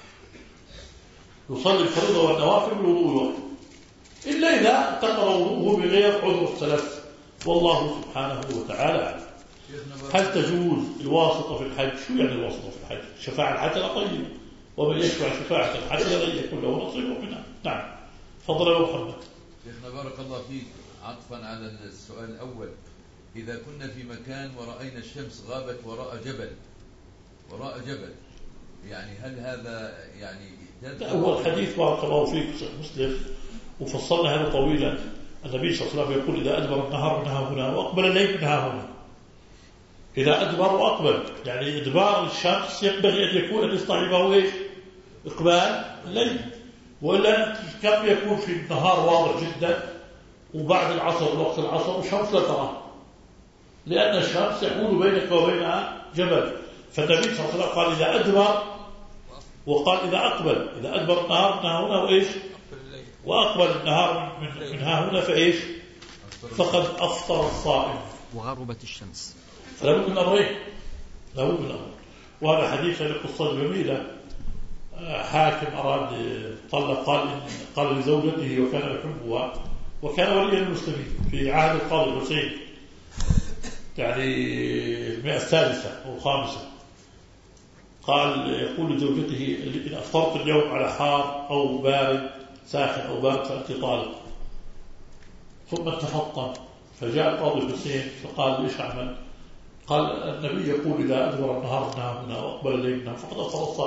يصلي الفريضة والنوافل بالوضوء الواحد، إلا إذا انتقل وضوءه بغير عذر السلف، والله سبحانه وتعالى أعلم. هل تجوز الواسطة في الحج؟ شو يعني الواسطة في الحج؟ شفاعة الحسنة طيب، ومن يشفع شفاعة الحسنة يكون له نصيب منها. نعم، تفضل يا محمد. شيخنا بارك الله فيك، عطفا على السؤال الأول، إذا كنا في مكان ورأينا الشمس غابت وراء جبل وراء جبل يعني هل هذا يعني هو الحديث بارك الله فيك مسلم وفصلنا هذا طويلا. النبي صلى الله عليه وسلم يقول إذا أدبر النهار منها هنا وأقبل الليل منها هنا. إذا أدبر وأقبل يعني إدبار الشمس ينبغي أن يكون أن يصطحبه إيش؟ إقبال الليل، وإلا كم يكون في النهار واضح جدا وبعد العصر وقت العصر والشمس لا ترى، لأن الشمس يحول بينك وبينها جبل. فالنبي صلى الله عليه وسلم قال إذا أدبر وقال إذا أقبل، إذا أدبر النهار من هنا وإيش؟ وأقبل النهار من, من ها هنا فإيش؟ فقد أفطر الصائم وغربت الشمس. فلا بد من أمرين، لا بد من أمرين. وهذا حديث القصة جميلة. حاكم أراد طلق، قال قال لزوجته وكان يحبها وكان وليا للمسلمين في عهد القاضي الحسين، يعني المئة السادسة أو الخامسة. قال يقول لزوجته إن أفطرت اليوم على حار أو بارد ساخن أو بارد فأنت طالق. ثم تفطن فجاء القاضي الحسين فقال ليش أعمل؟ قال النبي يقول إذا أدبر النهار منها هنا وأقبل الليل منها فقد أفطر الصائم.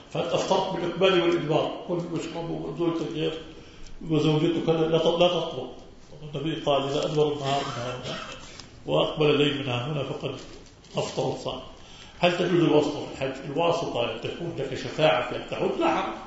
فأنت أفطرت بالإقبال والإدبار، كل واشرب وزوجتك غير وزوجتك لا تطلق. النبي قال إذا أدبر النهار من هنا وأقبل الليل من هنا فقد أفطر الصائم. هل تجوز الواسطة في الحج؟ الواسطة تكون لك شفاعة في أن تحج؟ لا حرج،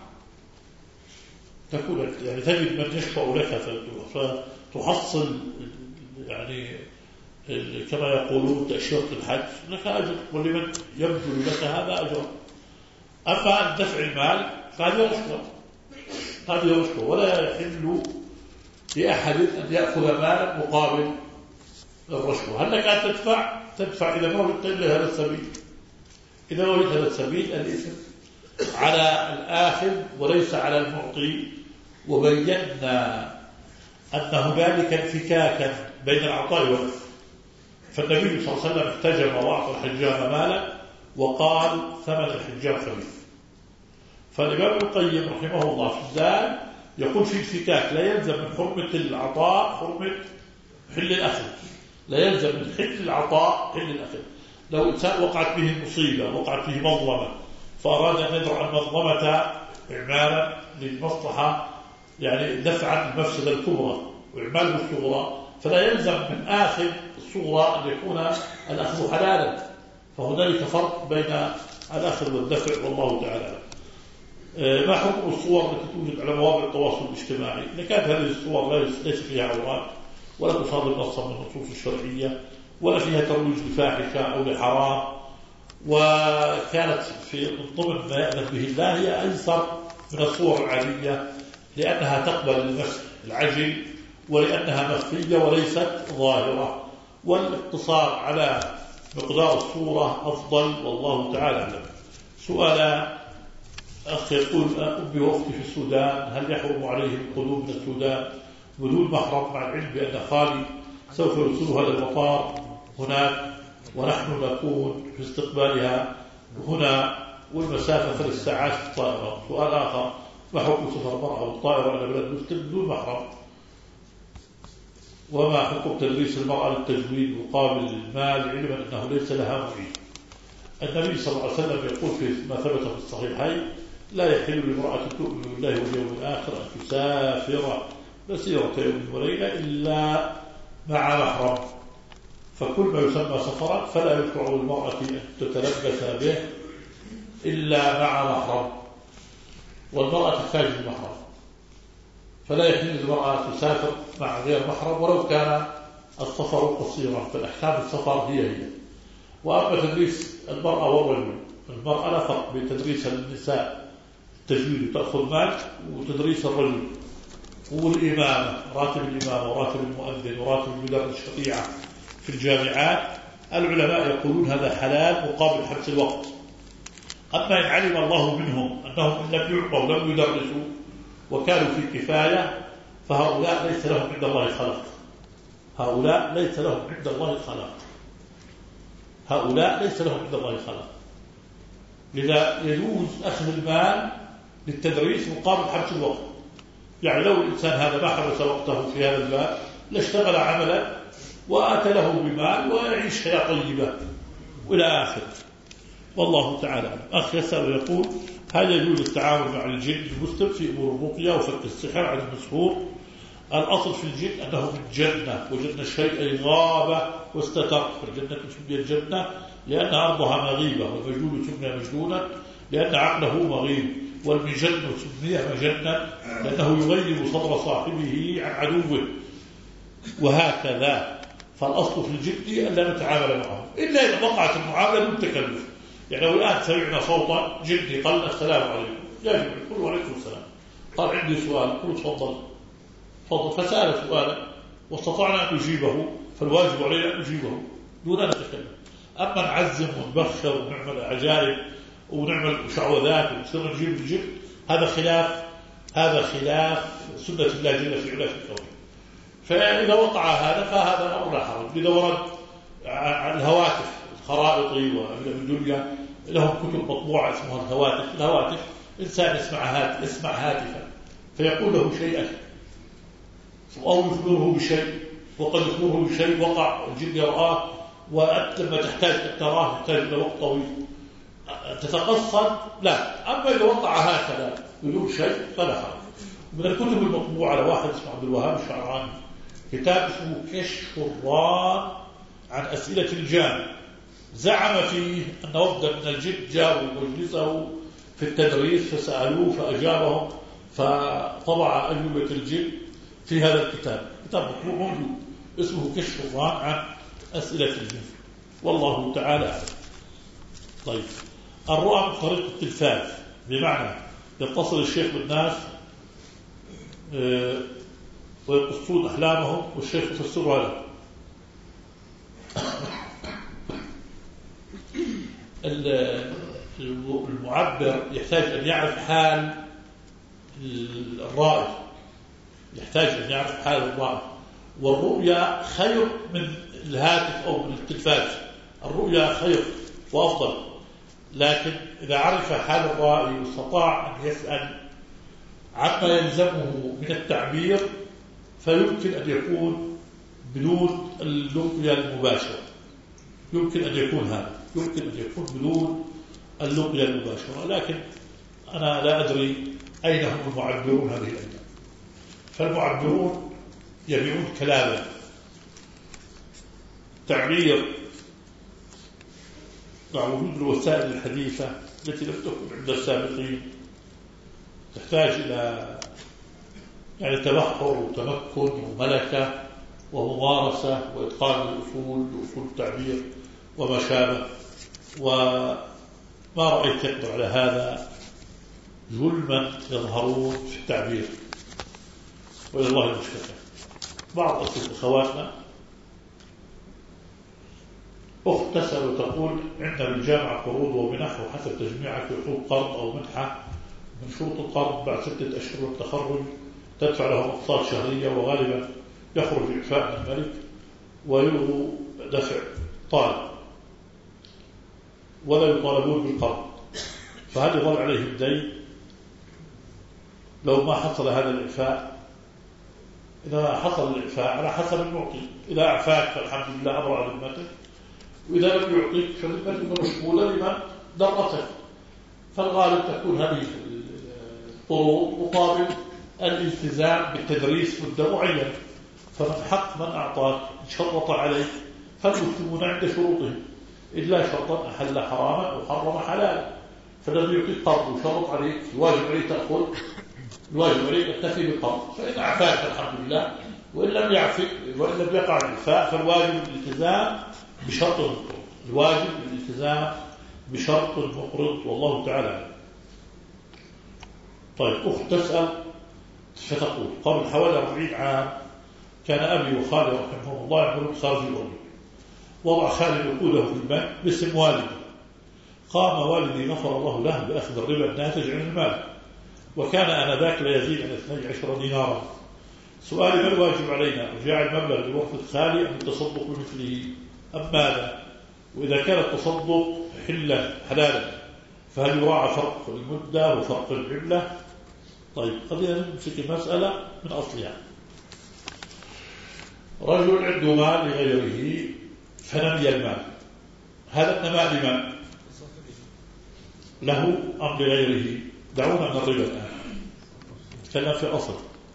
تكون يعني تجد من يشفع لك فتحصل يعني كما يقولون تأشيرة الحج، لك أجر، ولمن يبذل لك هذا أجر. أما دفع المال فهذه رشوة، هذه رشوة، ولا يحل لأحد أن يأخذ مالا مقابل الرشوة. هل لك أن تدفع؟ تدفع إذا ما وجدت إلا هذا السبيل. إذا ما وجدت هذا السبيل الإثم على الآخذ وليس على المعطي. وبينا أن هنالك انفكاكا بين العطاء والأخذ، فالنبي صلى الله عليه وسلم احتجم وأعطى الحجام مالا وقال ثمن الحجام خبيث. فالإمام ابن القيم رحمه الله في الزاد يقول في انفكاك لا يلزم من حرمة العطاء حرمة حل الأخذ، لا يلزم من حل العطاء حل الأخذ. لو إنسان وقعت به مصيبة، وقعت به مظلمة، فأراد أن يدرع المظلمة إعمالا للمصلحة يعني دفعا المفسدة الكبرى وإعمال الصغرى، فلا يلزم من آخذ الصغرى أن يكون الأخذ حلالا. فهنالك فرق بين الأخذ والدفع والله تعالى. ما حكم الصور التي توجد على مواقع التواصل الاجتماعي؟ إذا كانت هذه الصور ليس فيها عورات ولا تصادم نصا من النصوص الشرعية ولا فيها ترويج لفاحشة أو لحرام، وكانت في ضمن ما يأذن به الله، هي أيسر من الصور العادية لأنها تقبل المسح العجل ولأنها مخفية وليست ظاهرة، والاقتصار على مقدار الصورة أفضل والله تعالى أعلم. سؤال أخي يقول أبي وأختي في السودان، هل يحرم عليهم القدوم من السودان بدون محرم مع العلم بأن خالي سوف يرسلها للمطار هناك ونحن نكون في استقبالها هنا والمسافة ثلاث ساعات في الطائرة؟ سؤال آخر، ما حكم سفر المرأة والطائرة إلى بلد مسلم بدون محرم؟ وما حكم تدريس المرأة للتجويد مقابل المال علما أنه ليس لها معين؟ النبي صلى الله عليه وسلم يقول في ما ثبت في الصحيحين لا يحل لامرأة تؤمن بالله واليوم الآخر أن تسافر مسيرة يوم وليلة إلا مع محرم، فكل ما يسمى سفرا فلا يشرع للمرأة أن تتلبس به إلا مع محرم، والمرأة تحتاج للمحرم، فلا يحل للمرأة تسافر مع غير محرم ولو كان السفر قصيرا، فالأحكام السفر هي هي. وأما تدريس المرأة والرجل، المرأة لا فرق بين تدريس النساء التجويد وتأخذ مال وتدريس الرجل والإمامة، راتب الإمامة وراتب المؤذن وراتب المدرس الشريعة في الجامعات، العلماء يقولون هذا حلال مقابل حبس الوقت. أما إن علم الله منهم أنهم إن لم يعطوا لم يدرسوا وكانوا في كفاية فهؤلاء ليس لهم عند الله خلاق، هؤلاء ليس لهم عند الله خلاق، هؤلاء ليس لهم عند الله خلاق. لذا يجوز أخذ المال للتدريس مقابل حبس الوقت. يعني لو الإنسان هذا ما حبس وقته في هذا المال لاشتغل عملا وآتى له بمال ويعيش حياة طيبة وإلى آخر، والله تعالى. أخ يسأل ويقول هل يجوز التعامل مع الجن المسلم في أمور الرقية وفك السحر عن المسحور؟ الأصل في الجن أنه من جنة، وجنة الشيء أي غاب واستتر، فالجنة سميت جنة لأن أرضها مغيبة، والمجنون سمي مجنونا لأن عقله مغيب، والمجن سمي مجنا لأنه يغيب صدر صاحبه عن عدوه، وهكذا. فالأصل في الجن أن لا نتعامل معهم إلا إذا وقعت المعاملة بالتكلف. يعني لو الآن سمعنا صوتا جني قال السلام عليكم، لا يقول وعليكم السلام، قال عندي سؤال، قل تفضل تفضل، فسأل سؤالا واستطعنا أن نجيبه فالواجب علينا أن نجيبه دون أن نتكلم. أما نعزم ونبخر ونعمل عجائب ونعمل شعوذات ونصير نجيب الجن، هذا خلاف هذا خلاف سنة الله جل في علاه في الكون. فإذا وقع هذا فهذا أمر لا حرج. إذا ورد عن الهواتف الخرائطي والدنيا لهم كتب مطبوعة اسمها الهواتف، الهواتف إنسان يسمع هاتف يسمع هاتفا فيقول له شيئا أو يخبره بشيء، وقد يخبره بشيء وقع الجن يرآه، وأنت لما تحتاج أن تراه تحتاج إلى وقت طويل. تتقصد لا. أما إذا وقع هكذا بدون شيء فلا حرج. من الكتب المطبوعة على واحد اسمه عبد الوهاب الشعراني كتاب اسمه كشف الران عن أسئلة الجان، زعم فيه أن وفدا من الجن جاءوا مجلسه في التدريس فسألوه فأجابهم، فطبع أجوبة الجن في هذا الكتاب. كتاب مطبوع موجود اسمه كشف الران عن أسئلة الجن، والله تعالى أعلم. طيب، الرؤى من طريق التلفاز، بمعنى يتصل الشيخ بالناس ويقصون أحلامهم والشيخ يفسرها له. المعبر يحتاج أن يعرف حال الرائي، يحتاج أن يعرف حال الرائي. والرؤيا خير من الهاتف أو من التلفاز، الرؤيا خير وأفضل، لكن إذا عرف حال الرائي واستطاع أن يسأل عما يلزمه من التعبير فيمكن أن يكون بدون اللقيا المباشرة، يمكن أن يكون هذا، يمكن أن يكون بدون اللقيا المباشرة. لكن أنا لا أدري أين هم المعبرون هذه الأيام. فالمعبرون يبيعون كلاما، تعبير مع وجود الوسائل الحديثة التي لم تكن عند السابقين، تحتاج إلى يعني تبحر وتمكن وملكة وممارسة وإتقان الأصول وأصول التعبير وما شابه، وما رأيت يقدر على هذا ظلما يظهرون في التعبير، وإلى الله المشتكى. بعض أسئلة أخواتنا أخت تسأل وتقول: عندنا بالجامعة قروض ومنح، وحسب تجميعك يطلب قرض أو منحة، من شروط القرض بعد ستة أشهر من التخرج تدفع لهم أقساط شهرية، وغالبا يخرج إعفاء من الملك ويلغوا دفع طالب ولا يطالبون بالقرض، فهل يظل عليهم دين لو ما حصل هذا الإعفاء؟ إذا حصل الإعفاء على حسب المعطي، إذا أعفاك فالحمد لله أبرأ ذمتك، وإذا لم يعطيك فذمتك مشغولة لمن درسك. فالغالب تكون هذه القروض مقابل الالتزام بالتدريس مدة معينة، فمن حق من أعطاك شرط عليك فالمسلمون عند شروطهم، إلا شرطا أحل حراما وحرم حلالا. فالذي يعطيك قرض وشرط عليك الواجب عليك تأخذ، الواجب عليك تكتفي بالقرض، فإن أعفاك فالحمد لله، وإن لم يعفك وإن لم يقع الإعفاء فالواجب الالتزام بشرط المقرض، الواجب الالتزام بشرط المقرض، والله تعالى. طيب، أخت تسأل فتقول: قبل حوالي أربعين عام كان أبي وخالي رحمه الله يعملون خارج الأرض، وضع خالي نقوده في البنك باسم والدي، قام والدي غفر الله له بأخذ الربا الناتج عن المال، وكان آنذاك لا يزيد عن اثني عشر دينارا. سؤالي: ما الواجب علينا؟ رجاع المبلغ لوقف خالي أم التصدق بمثله أم ماذا؟ وإذا كان التصدق حلا حلالا فهل يراعى فرق المدة وفرق العملة؟ طيب، خلينا نمسك المسألة من أصلها. رجل عنده مال لغيره فنمي المال، هذا النماء لمن؟ له أم لغيره؟ دعونا من الربا الآن، نتكلم في أصل.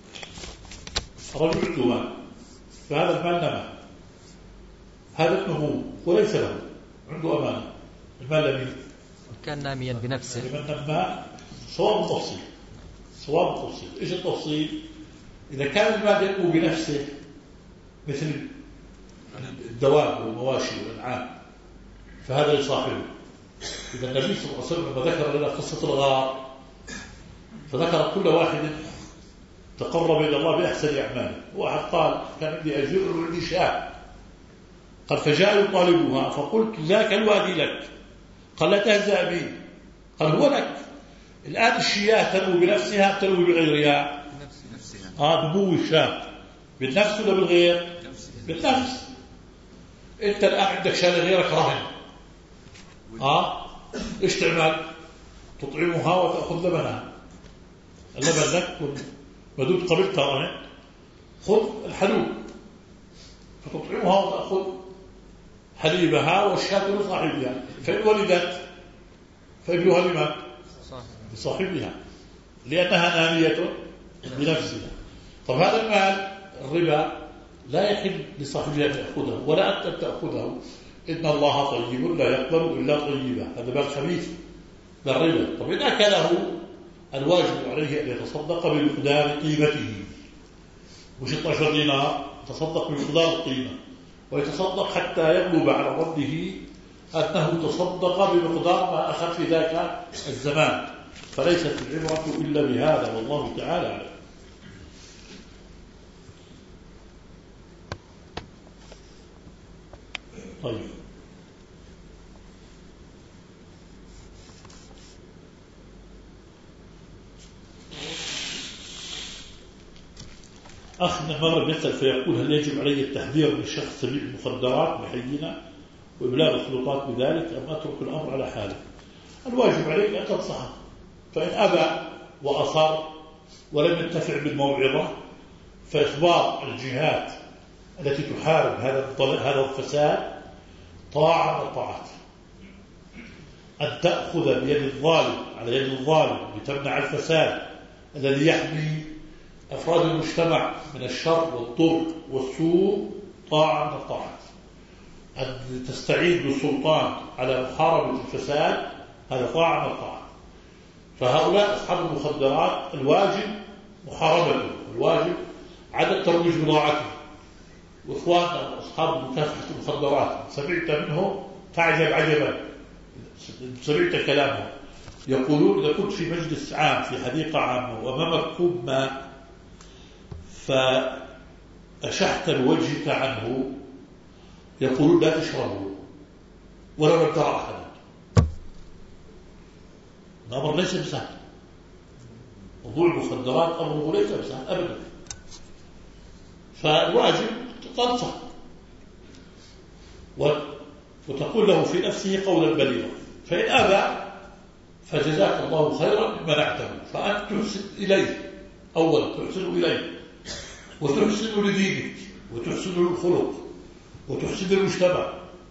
رجل عنده مال فهذا المال نمى، هذا النمو وليس له، عنده أمانة، المال لمن؟ كان ناميا بنفسه. لمن نمى صواب التفصيل، صواب التفصيل. إيش التفصيل؟ إذا كان المال ينمو بنفسه مثل الدواب والمواشي والأنعام فهذا لصاحبه. إذا النبي صلى الله عليه وسلم لما ذكر لنا قصة الغار فذكر كل واحد تقرب إلى الله بأحسن أعماله. واحد قال: كان عندي أجر وعندي شاة، قال فجاء يطالبها فقلت: ذاك الوادي لك. قال: لا تهزأ بي. قال: هو لك. الآن الشياه تنمو بنفسها تنمو بغيرها؟ آه نمو الشاة بالنفس ولا بالغير؟ بالنفس. أنت الآن عندك شاة غيرك رهن، آه إيش تعمل؟ تطعمها وتأخذ لبنها، اللبن لك ما دمت قبلتها رهن، خذ الحلوب فتطعمها وتأخذ حليبها والشاة لصاحبها، فإن ولدت فإبلها بمن؟ بصاحبها، لأنها نامية بنفسها. طب هذا المال الربا لا يحل لصاحبها أن يأخذه ولا أنت تأخذه، إن الله طيب لا يقبل إلا طيبا، هذا باب خبيث بالربا. طب إن أكله الواجب عليه أن يتصدق بمقدار قيمته، مش اثني عشر دينار، يتصدق بمقدار القيمة، ويتصدق حتى يغلب على ظنه أنه تصدق بمقدار ما أخذ في ذاك الزمان، فليست العبرة إلا بهذا، والله تعالى أعلم. طيب، أخ من المغرب يسأل فيقول: هل يجب علي التحذير من شخص سبيل المخدرات بحينا وإبلاغ السلطات بذلك أم أترك الأمر على حاله؟ الواجب عليك أن تنصحه، فإن أبى وأصر ولم ينتفع بالموعظة فإخبار الجهات التي تحارب هذا الفساد طاعة من الطاعات. أن تأخذ بيد الظالم على يد الظالم لتمنع الفساد الذي يحمي أفراد المجتمع من الشر والضر والسوء طاعة من الطاعات. أن تستعين بالسلطان على محاربة الفساد هذا طاعة من الطاعات. فهؤلاء أصحاب المخدرات الواجب محاربتهم، الواجب عدم ترويج بضاعتهم. وإخواننا أصحاب مكافحة المخدرات سمعت منهم تعجب عجبا، سمعت كلامهم يقولون: إذا كنت في مجلس عام في حديقة عامة وأمامك كوب ماء فأشحت بوجهك عنه، يقولون لا تشربه ولا لم ترى أحدا. الأمر ليس بسهل، موضوع المخدرات أمره ليس بسهل أبدا. فالواجب تنصح وتقول له في نفسه قولا بليغا، فإن أبى فجزاك الله خيرا إن منعته، فأنت تحسن إليه، أولا تحسن إليه وتحسن لدينك وتحسن للخلق وتحسن للمجتمع،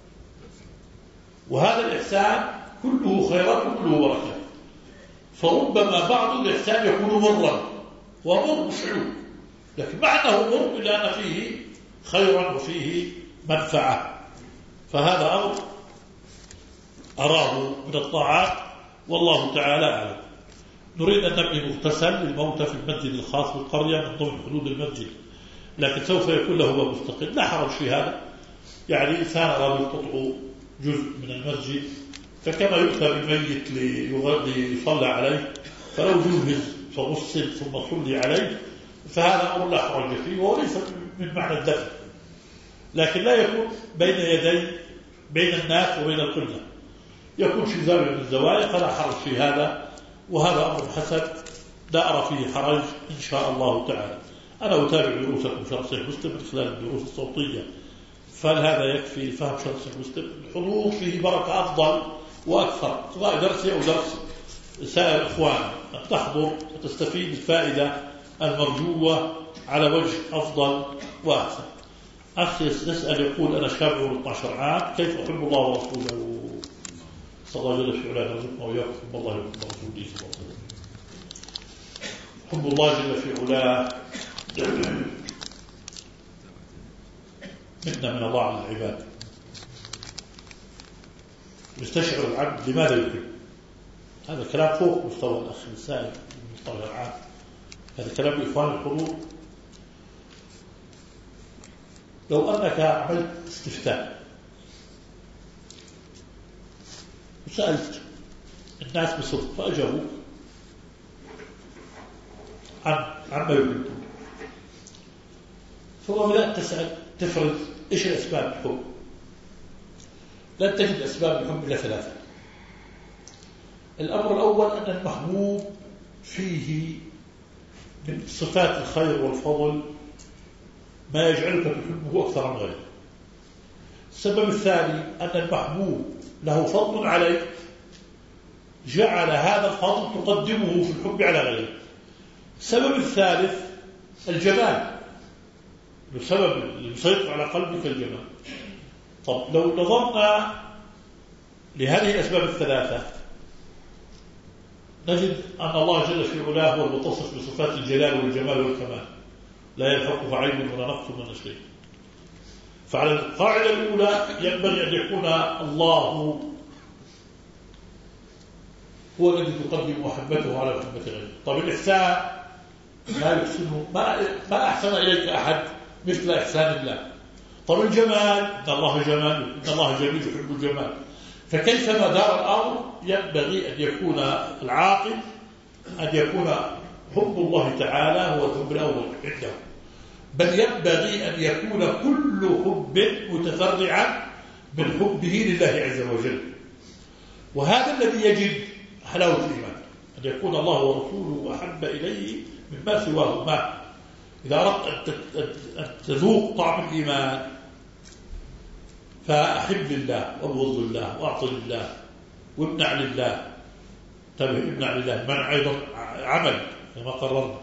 وهذا الإحسان كله خيرات وكله بركة. فربما بعض الإحسان يكون مرا، ومر مش عيوب، لكن مع أنه مر إلا أن فيه خيرا وفيه منفعة، فهذا أمر أراه من الطاعات والله تعالى أعلم. نريد أن نبني مغتسل للموتى في المسجد الخاص بالقرية من ضمن حدود المسجد، لكن سوف يكون له باب مستقل، لا حرج في هذا. يعني إنسان أراد يقطع جزء من المسجد، فكما يؤتى بالميت ليصلى عليه فلو جهز فغسل ثم صلي عليه فهذا أمر لا حرج فيه، وليس من معنى الدفن، لكن لا يكون بين يدي بين الناس وبين القبلة، يكون في زاوية من الزوايا، فلا حرج في هذا، وهذا أمر حسن لا أرى فيه حرج إن شاء الله تعالى. أنا أتابع دروسكم شرح صحيح مسلم من خلال الدروس الصوتية، فهذا يكفي لفهم شرح صحيح مسلم. الحضور فيه بركة أفضل وأكثر، سواء درسي أو درس سائر الإخوان، أن تحضر وتستفيد الفائدة المرجوة على وجه أفضل وأحسن. أخي يسأل يقول: أنا شاب عمري اثني عشر عام، كيف أحب الله ورسوله؟ صلى الله جل في علاه يرزقنا وإياكم حب الله وحب رسوله صلى الله عليه وسلم. حب الله جل في علاه منا من الله على العباد، يستشعر العبد لماذا يحب. هذا كلام فوق مستوى الأخ السائل المستوى العام، هذا كلام إخوان الحضور. لو أنك عملت استفتاء وسألت الناس بصدق فأجابوك عن عما يحبون، ثم بدأت تسأل تفرض إيش الأسباب الحب، لن تجد أسباب الحب إلا ثلاثة. الأمر الأول أن المحبوب فيه من صفات الخير والفضل ما يجعلك تحبه أكثر من غيره. السبب الثاني أن المحبوب له فضل عليك جعل هذا الفضل تقدمه في الحب على غيره. السبب الثالث الجمال، السبب اللي يسيطر على قلبك الجمال. طب لو نظرنا لهذه الأسباب الثلاثة نجد أن الله جل في علاه هو المتصف بصفات الجلال والجمال والكمال، لا يلحقه عيب ولا نقص ولا شيء. فعلى القاعدة الأولى ينبغي أن يكون الله هو الذي تقدم محبته على محبة غيره. طب الإحسان لا يحسنه، ما, ما أحسن إليك أحد مثل إحسان الله. طب الجمال، إن الله جمال، إن الله جميل يحب الجمال. فكيفما دار الأمر ينبغي أن يكون العاقل أن يكون حب الله تعالى هو الحب الأول عنده، بل ينبغي أن يكون كل حب متفرعا من حبه لله عز وجل. وهذا الذي يجد حلاوة الإيمان، أن يكون الله ورسوله أحب إليه مما سواهما. إذا أردت أن تذوق طعم الإيمان فأحب لله وابغض لله وأعطي لله وامنع لله. تبه امنع لله، منع أيضا عمل كما قررنا.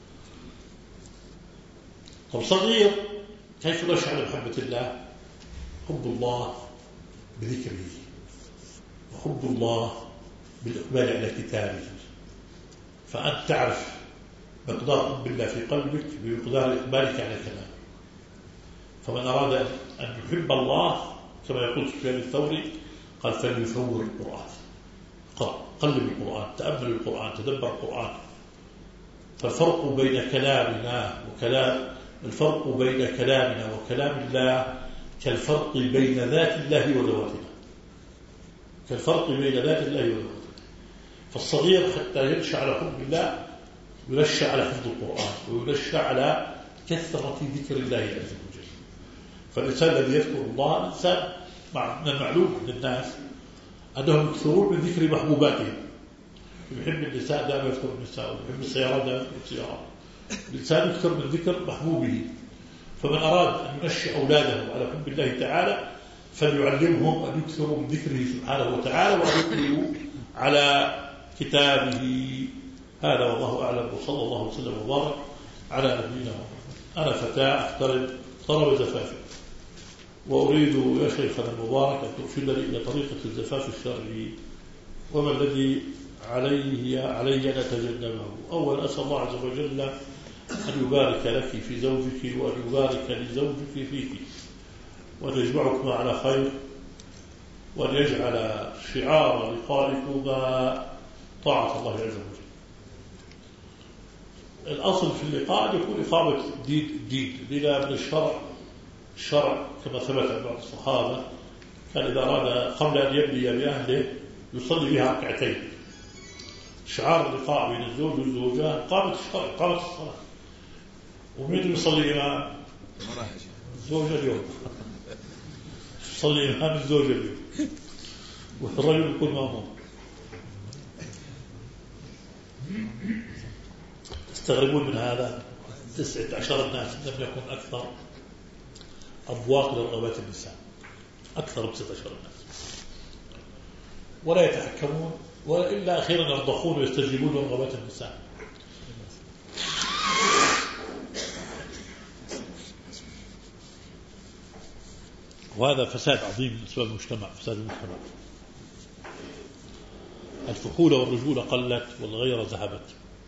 طب صغير كيف نشعر بمحبة الله؟ حب الله بذكره، وحب الله بالإقبال على كتابه. فأنت تعرف مقدار حب الله في قلبك بمقدار إقبالك على كلامه. فمن أراد أن يحب الله كما يقول سفيان الثوري قال فليفور القرآن، قلب القرآن، تأمل القرآن، تدبر القرآن. فالفرق بين كلامنا وكلام الفرق بين كلامنا وكلام الله كالفرق بين ذات الله وذواتنا، كالفرق بين ذات الله وذواتنا. فالصغير حتى ينشأ على حب الله ينشأ على حفظ القرآن، وينشأ على كثرة ذكر الله عز وجل. فالإنسان الذي يذكر الله الإنسان من المعلوم للناس أنهم يكثرون من ذكر محبوباتهم. يحب النساء دائما يذكر النساء، ويحب السيارات دائما يذكر السيارات. الإنسان يكثر من ذكر محبوبه. فمن أراد أن ينشئ أولاده على حب الله تعالى فليعلمهم أن يكثروا من ذكره سبحانه وتعالى وأن يقبلوا على كتابه. هذا والله أعلم، وصلى الله وسلم وبارك على نبينا محمد. أنا فتاة أحترم طلب زفافي، وأريد يا شيخنا المبارك أن ترشدني إلى طريقة الزفاف الشرعي، وما الذي عليه علي نتجنبه. أولا أسأل الله عز وجل أن يبارك لك في زوجك، وأن يبارك لزوجك فيك، وأن يجمعكما على خير، وأن يجعل شعار لقائكما طاعة الله عز وجل. الأصل في اللقاء يكون إقامة الدين الدين لنا من الشرع. الشرع كما ثبت عن بعض الصحابة كان إذا أراد قبل أن يبني بأهله يصلي بها ركعتين. شعار اللقاء بين الزوج والزوجة قامت الشرع، قامت الصلاة. ومين يصلي إمام؟ الزوجة اليوم يصلي إمام الزوجة اليوم، والرجل يكون مأموم. تستغربون من هذا؟ تسعة عشر الناس لم يكن أكثر أبواق لرغبات النساء، أكثر من تسعة عشر الناس، ولا يتحكمون ولا إلا أخيرا يرضخون ويستجيبون لرغبات النساء. وهذا فساد عظيم من أسباب المجتمع، فساد المجتمع. الفحولة والرجولة قلت والغيرة ذهبت.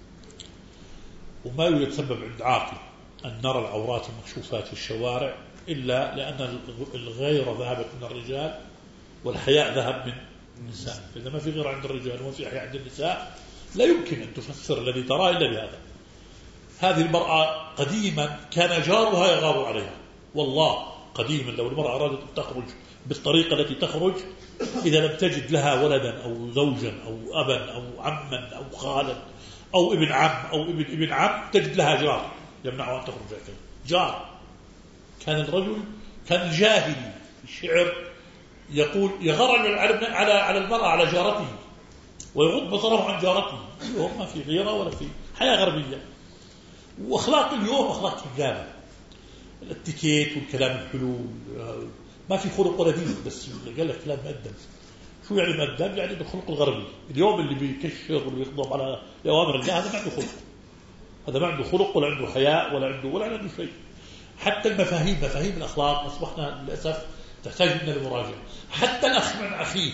وما يوجد سبب عند عاقل أن نرى العورات المكشوفات في الشوارع إلا لأن الغيرة ذهبت من الرجال والحياء ذهب من النساء. فإذا ما في غيرة عند الرجال وما في حياء عند النساء لا يمكن أن تفسر الذي تراه إلا بهذا. هذه المرأة قديما كان جارها يغار عليها، والله قديما لو المرأة أرادت أن تخرج بالطريقة التي تخرج إذا لم تجد لها ولدا أو زوجا أو أبا أو عما أو خالا أو ابن عم أو ابن ابن عم تجد لها جار يمنعها أن تخرج هكذا. جار. كان الرجل كان الجاهلي في الشعر يقول يغار على على المرأة على جارته ويغض بصره عن جارته. اليوم ما في غيرة ولا في حياة غربية. وأخلاق اليوم أخلاق كذابة، الاتيكيت والكلام الحلو، ما في خلق ولا دين، بس قال لك كلام مؤدب. شو يعني مؤدب؟ يعني بالخلق الغربي. اليوم اللي بيكشر ويغضب على أوامر الله هذا ما عنده خلق، هذا ما عنده خلق ولا عنده حياء ولا عنده ولا عنده شيء. حتى المفاهيم مفاهيم الأخلاق أصبحنا للأسف تحتاج منا لمراجعة. حتى الأخ من أخيه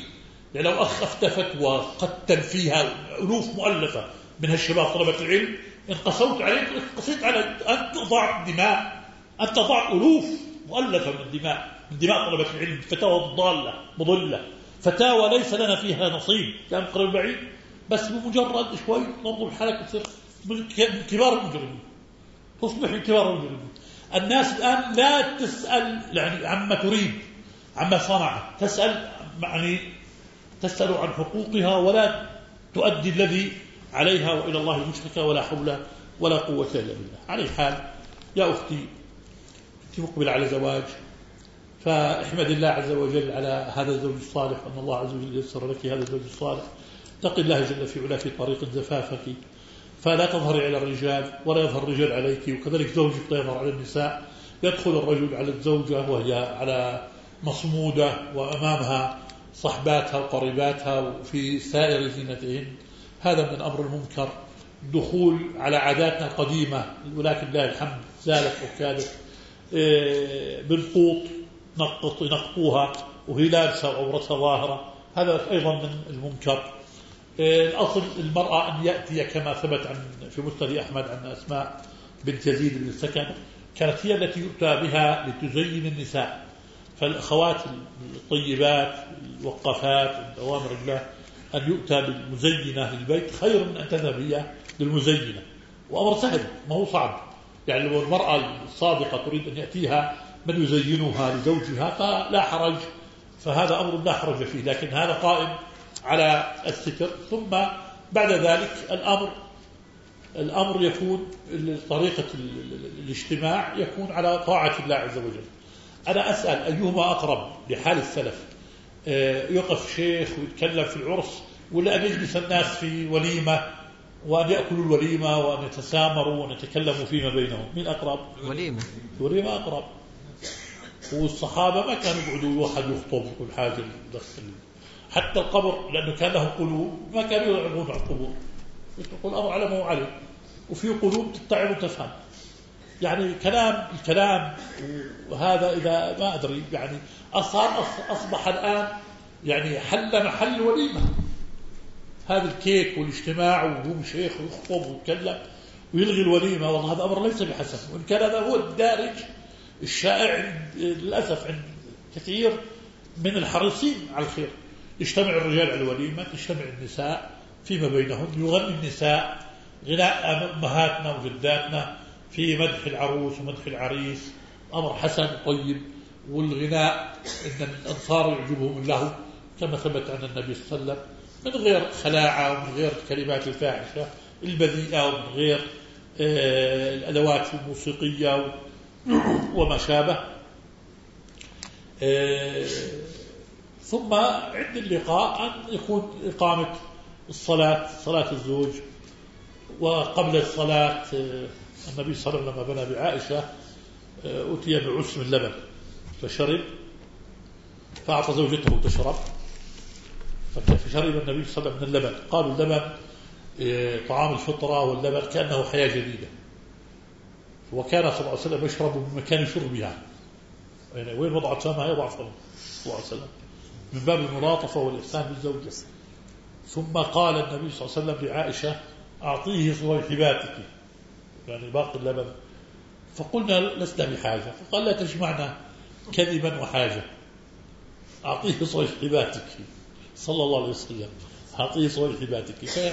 يعني لو أخ أفتى فتوى قد فيها ألوف مؤلفة من هالشباب طلبة العلم، إن قصوت عليك قصيت على أن تضع دماء، أن تضع ألوف مؤلفة من الدماء، من دماء طلبة العلم، فتاوى ضالة مضلة، فتاوى ليس لنا فيها نصيب كان قريب بعيد، بس بمجرد شوي نضرب حالك تصير من كبار المجرمين، تصبح من كبار المجرمين. الناس الآن لا تسأل يعني عما تريد، عما صنع، تسأل يعني تسأل عن حقوقها ولا تؤدي الذي عليها، وإلى الله المشركة، ولا حول ولا قوة إلا بالله. على حال يا أختي أنت مقبل على زواج، فاحمد الله عز وجل على هذا الزوج الصالح، أن الله عز وجل يسر لك هذا الزوج الصالح. اتق الله جل في علا في طريق زفافك، فلا تظهري على الرجال ولا يظهر الرجال عليك، وكذلك زوجك لا يظهر على النساء. يدخل الرجل على الزوجة وهي على مصمودة وأمامها صحباتها وقريباتها وفي سائر زينتهن، هذا من الأمر المنكر. دخول على عاداتنا القديمة ولكن لا الحمد زالت وكادت بالقوط نقط نقطوها وهي لابسة وعورتها ظاهرة، هذا أيضا من المنكر. الأصل المرأة أن يأتي كما ثبت عن في مسند أحمد عن أسماء بنت يزيد بن السكن، كانت هي التي يؤتى بها لتزين النساء. فالأخوات الطيبات الوقفات أوامر الله أن يؤتى بالمزينة للبيت خير من أن تذهب هي للمزينة، وأمر سهل ما هو صعب. يعني لو المرأة الصادقة تريد أن يأتيها من يزينها لزوجها فلا حرج، فهذا أمر لا حرج فيه، لكن هذا قائم على الستر. ثم بعد ذلك الأمر الأمر يكون طريقة الاجتماع يكون على طاعة الله عز وجل. أنا أسأل أيهما أقرب لحال السلف، يقف شيخ ويتكلم في العرس، ولا أن يجلس الناس في وليمة وأن يأكلوا الوليمة وأن يتسامروا وأن يتكلموا فيما بينهم؟ مين أقرب؟ وليمة. وليمة أقرب. والصحابة ما كانوا يقعدوا واحد يخطب وكل حاجة يدخل، حتى القبر لأنه كان له قلوب ما كانوا يلعبون على القبور، يقول الأمر على ما هو عليه، وفي قلوب تتعب وتفهم. يعني كلام الكلام وهذا إذا ما أدري يعني أصار أصبح الآن يعني حل محل وليمة، هذا الكيك والاجتماع ويقوم شيخ ويخطب ويتكلم ويلغي الوليمة. والله هذا أمر ليس بحسن، وإن كان هذا هو الدارج الشائع للأسف عند كثير من الحريصين على الخير. يجتمع الرجال على الوليمة، تجتمع النساء فيما بينهم، يغني النساء غناء أمهاتنا وجداتنا في مدح العروس ومدح العريس، أمر حسن طيب. والغناء إن الأنصار يعجبهم له كما ثبت عن النبي صلى الله عليه وسلم، من غير خلاعة ومن غير الكلمات الفاحشة البذيئة ومن غير الأدوات الموسيقية وما شابه. ثم عند اللقاء أن يكون إقامة الصلاة، صلاة الزوج. وقبل الصلاة النبي صلى الله عليه وسلم لما بنى بعائشة أتي بعس من لبن فشرب، فأعطى زوجته تشرب، فشرب النبي صلى الله عليه وسلم من اللبن. قالوا اللبن طعام الفطرة، واللبن كأنه حياة جديدة. وكان صلى الله عليه وسلم يشرب من مكان شربها، يعني وين وضعت فمها يضع فمه صلى الله عليه وسلم من باب الملاطفة والإحسان بالزوجة. ثم قال النبي صلى الله عليه وسلم لعائشة أعطيه صويحباتك، يعني باقي اللبن. فقلنا لسنا بحاجة، فقال لا تجمعنا كذبا وحاجة، أعطيه صويحباتك صلى الله عليه وسلم، أعطيه صويحباتك.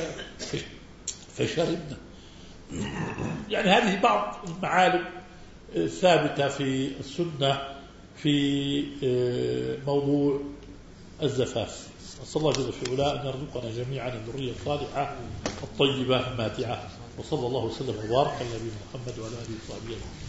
فشربنا. يعني هذه بعض المعالم ثابتة في السنة في موضوع الزفاف. صلى الله جل في علا أن يرزقنا جميعا الذرية الصالحة الطيبة الماتعة. وصلى الله وسلم وبارك على نبينا محمد وعلى آله وصحبه أجمعين.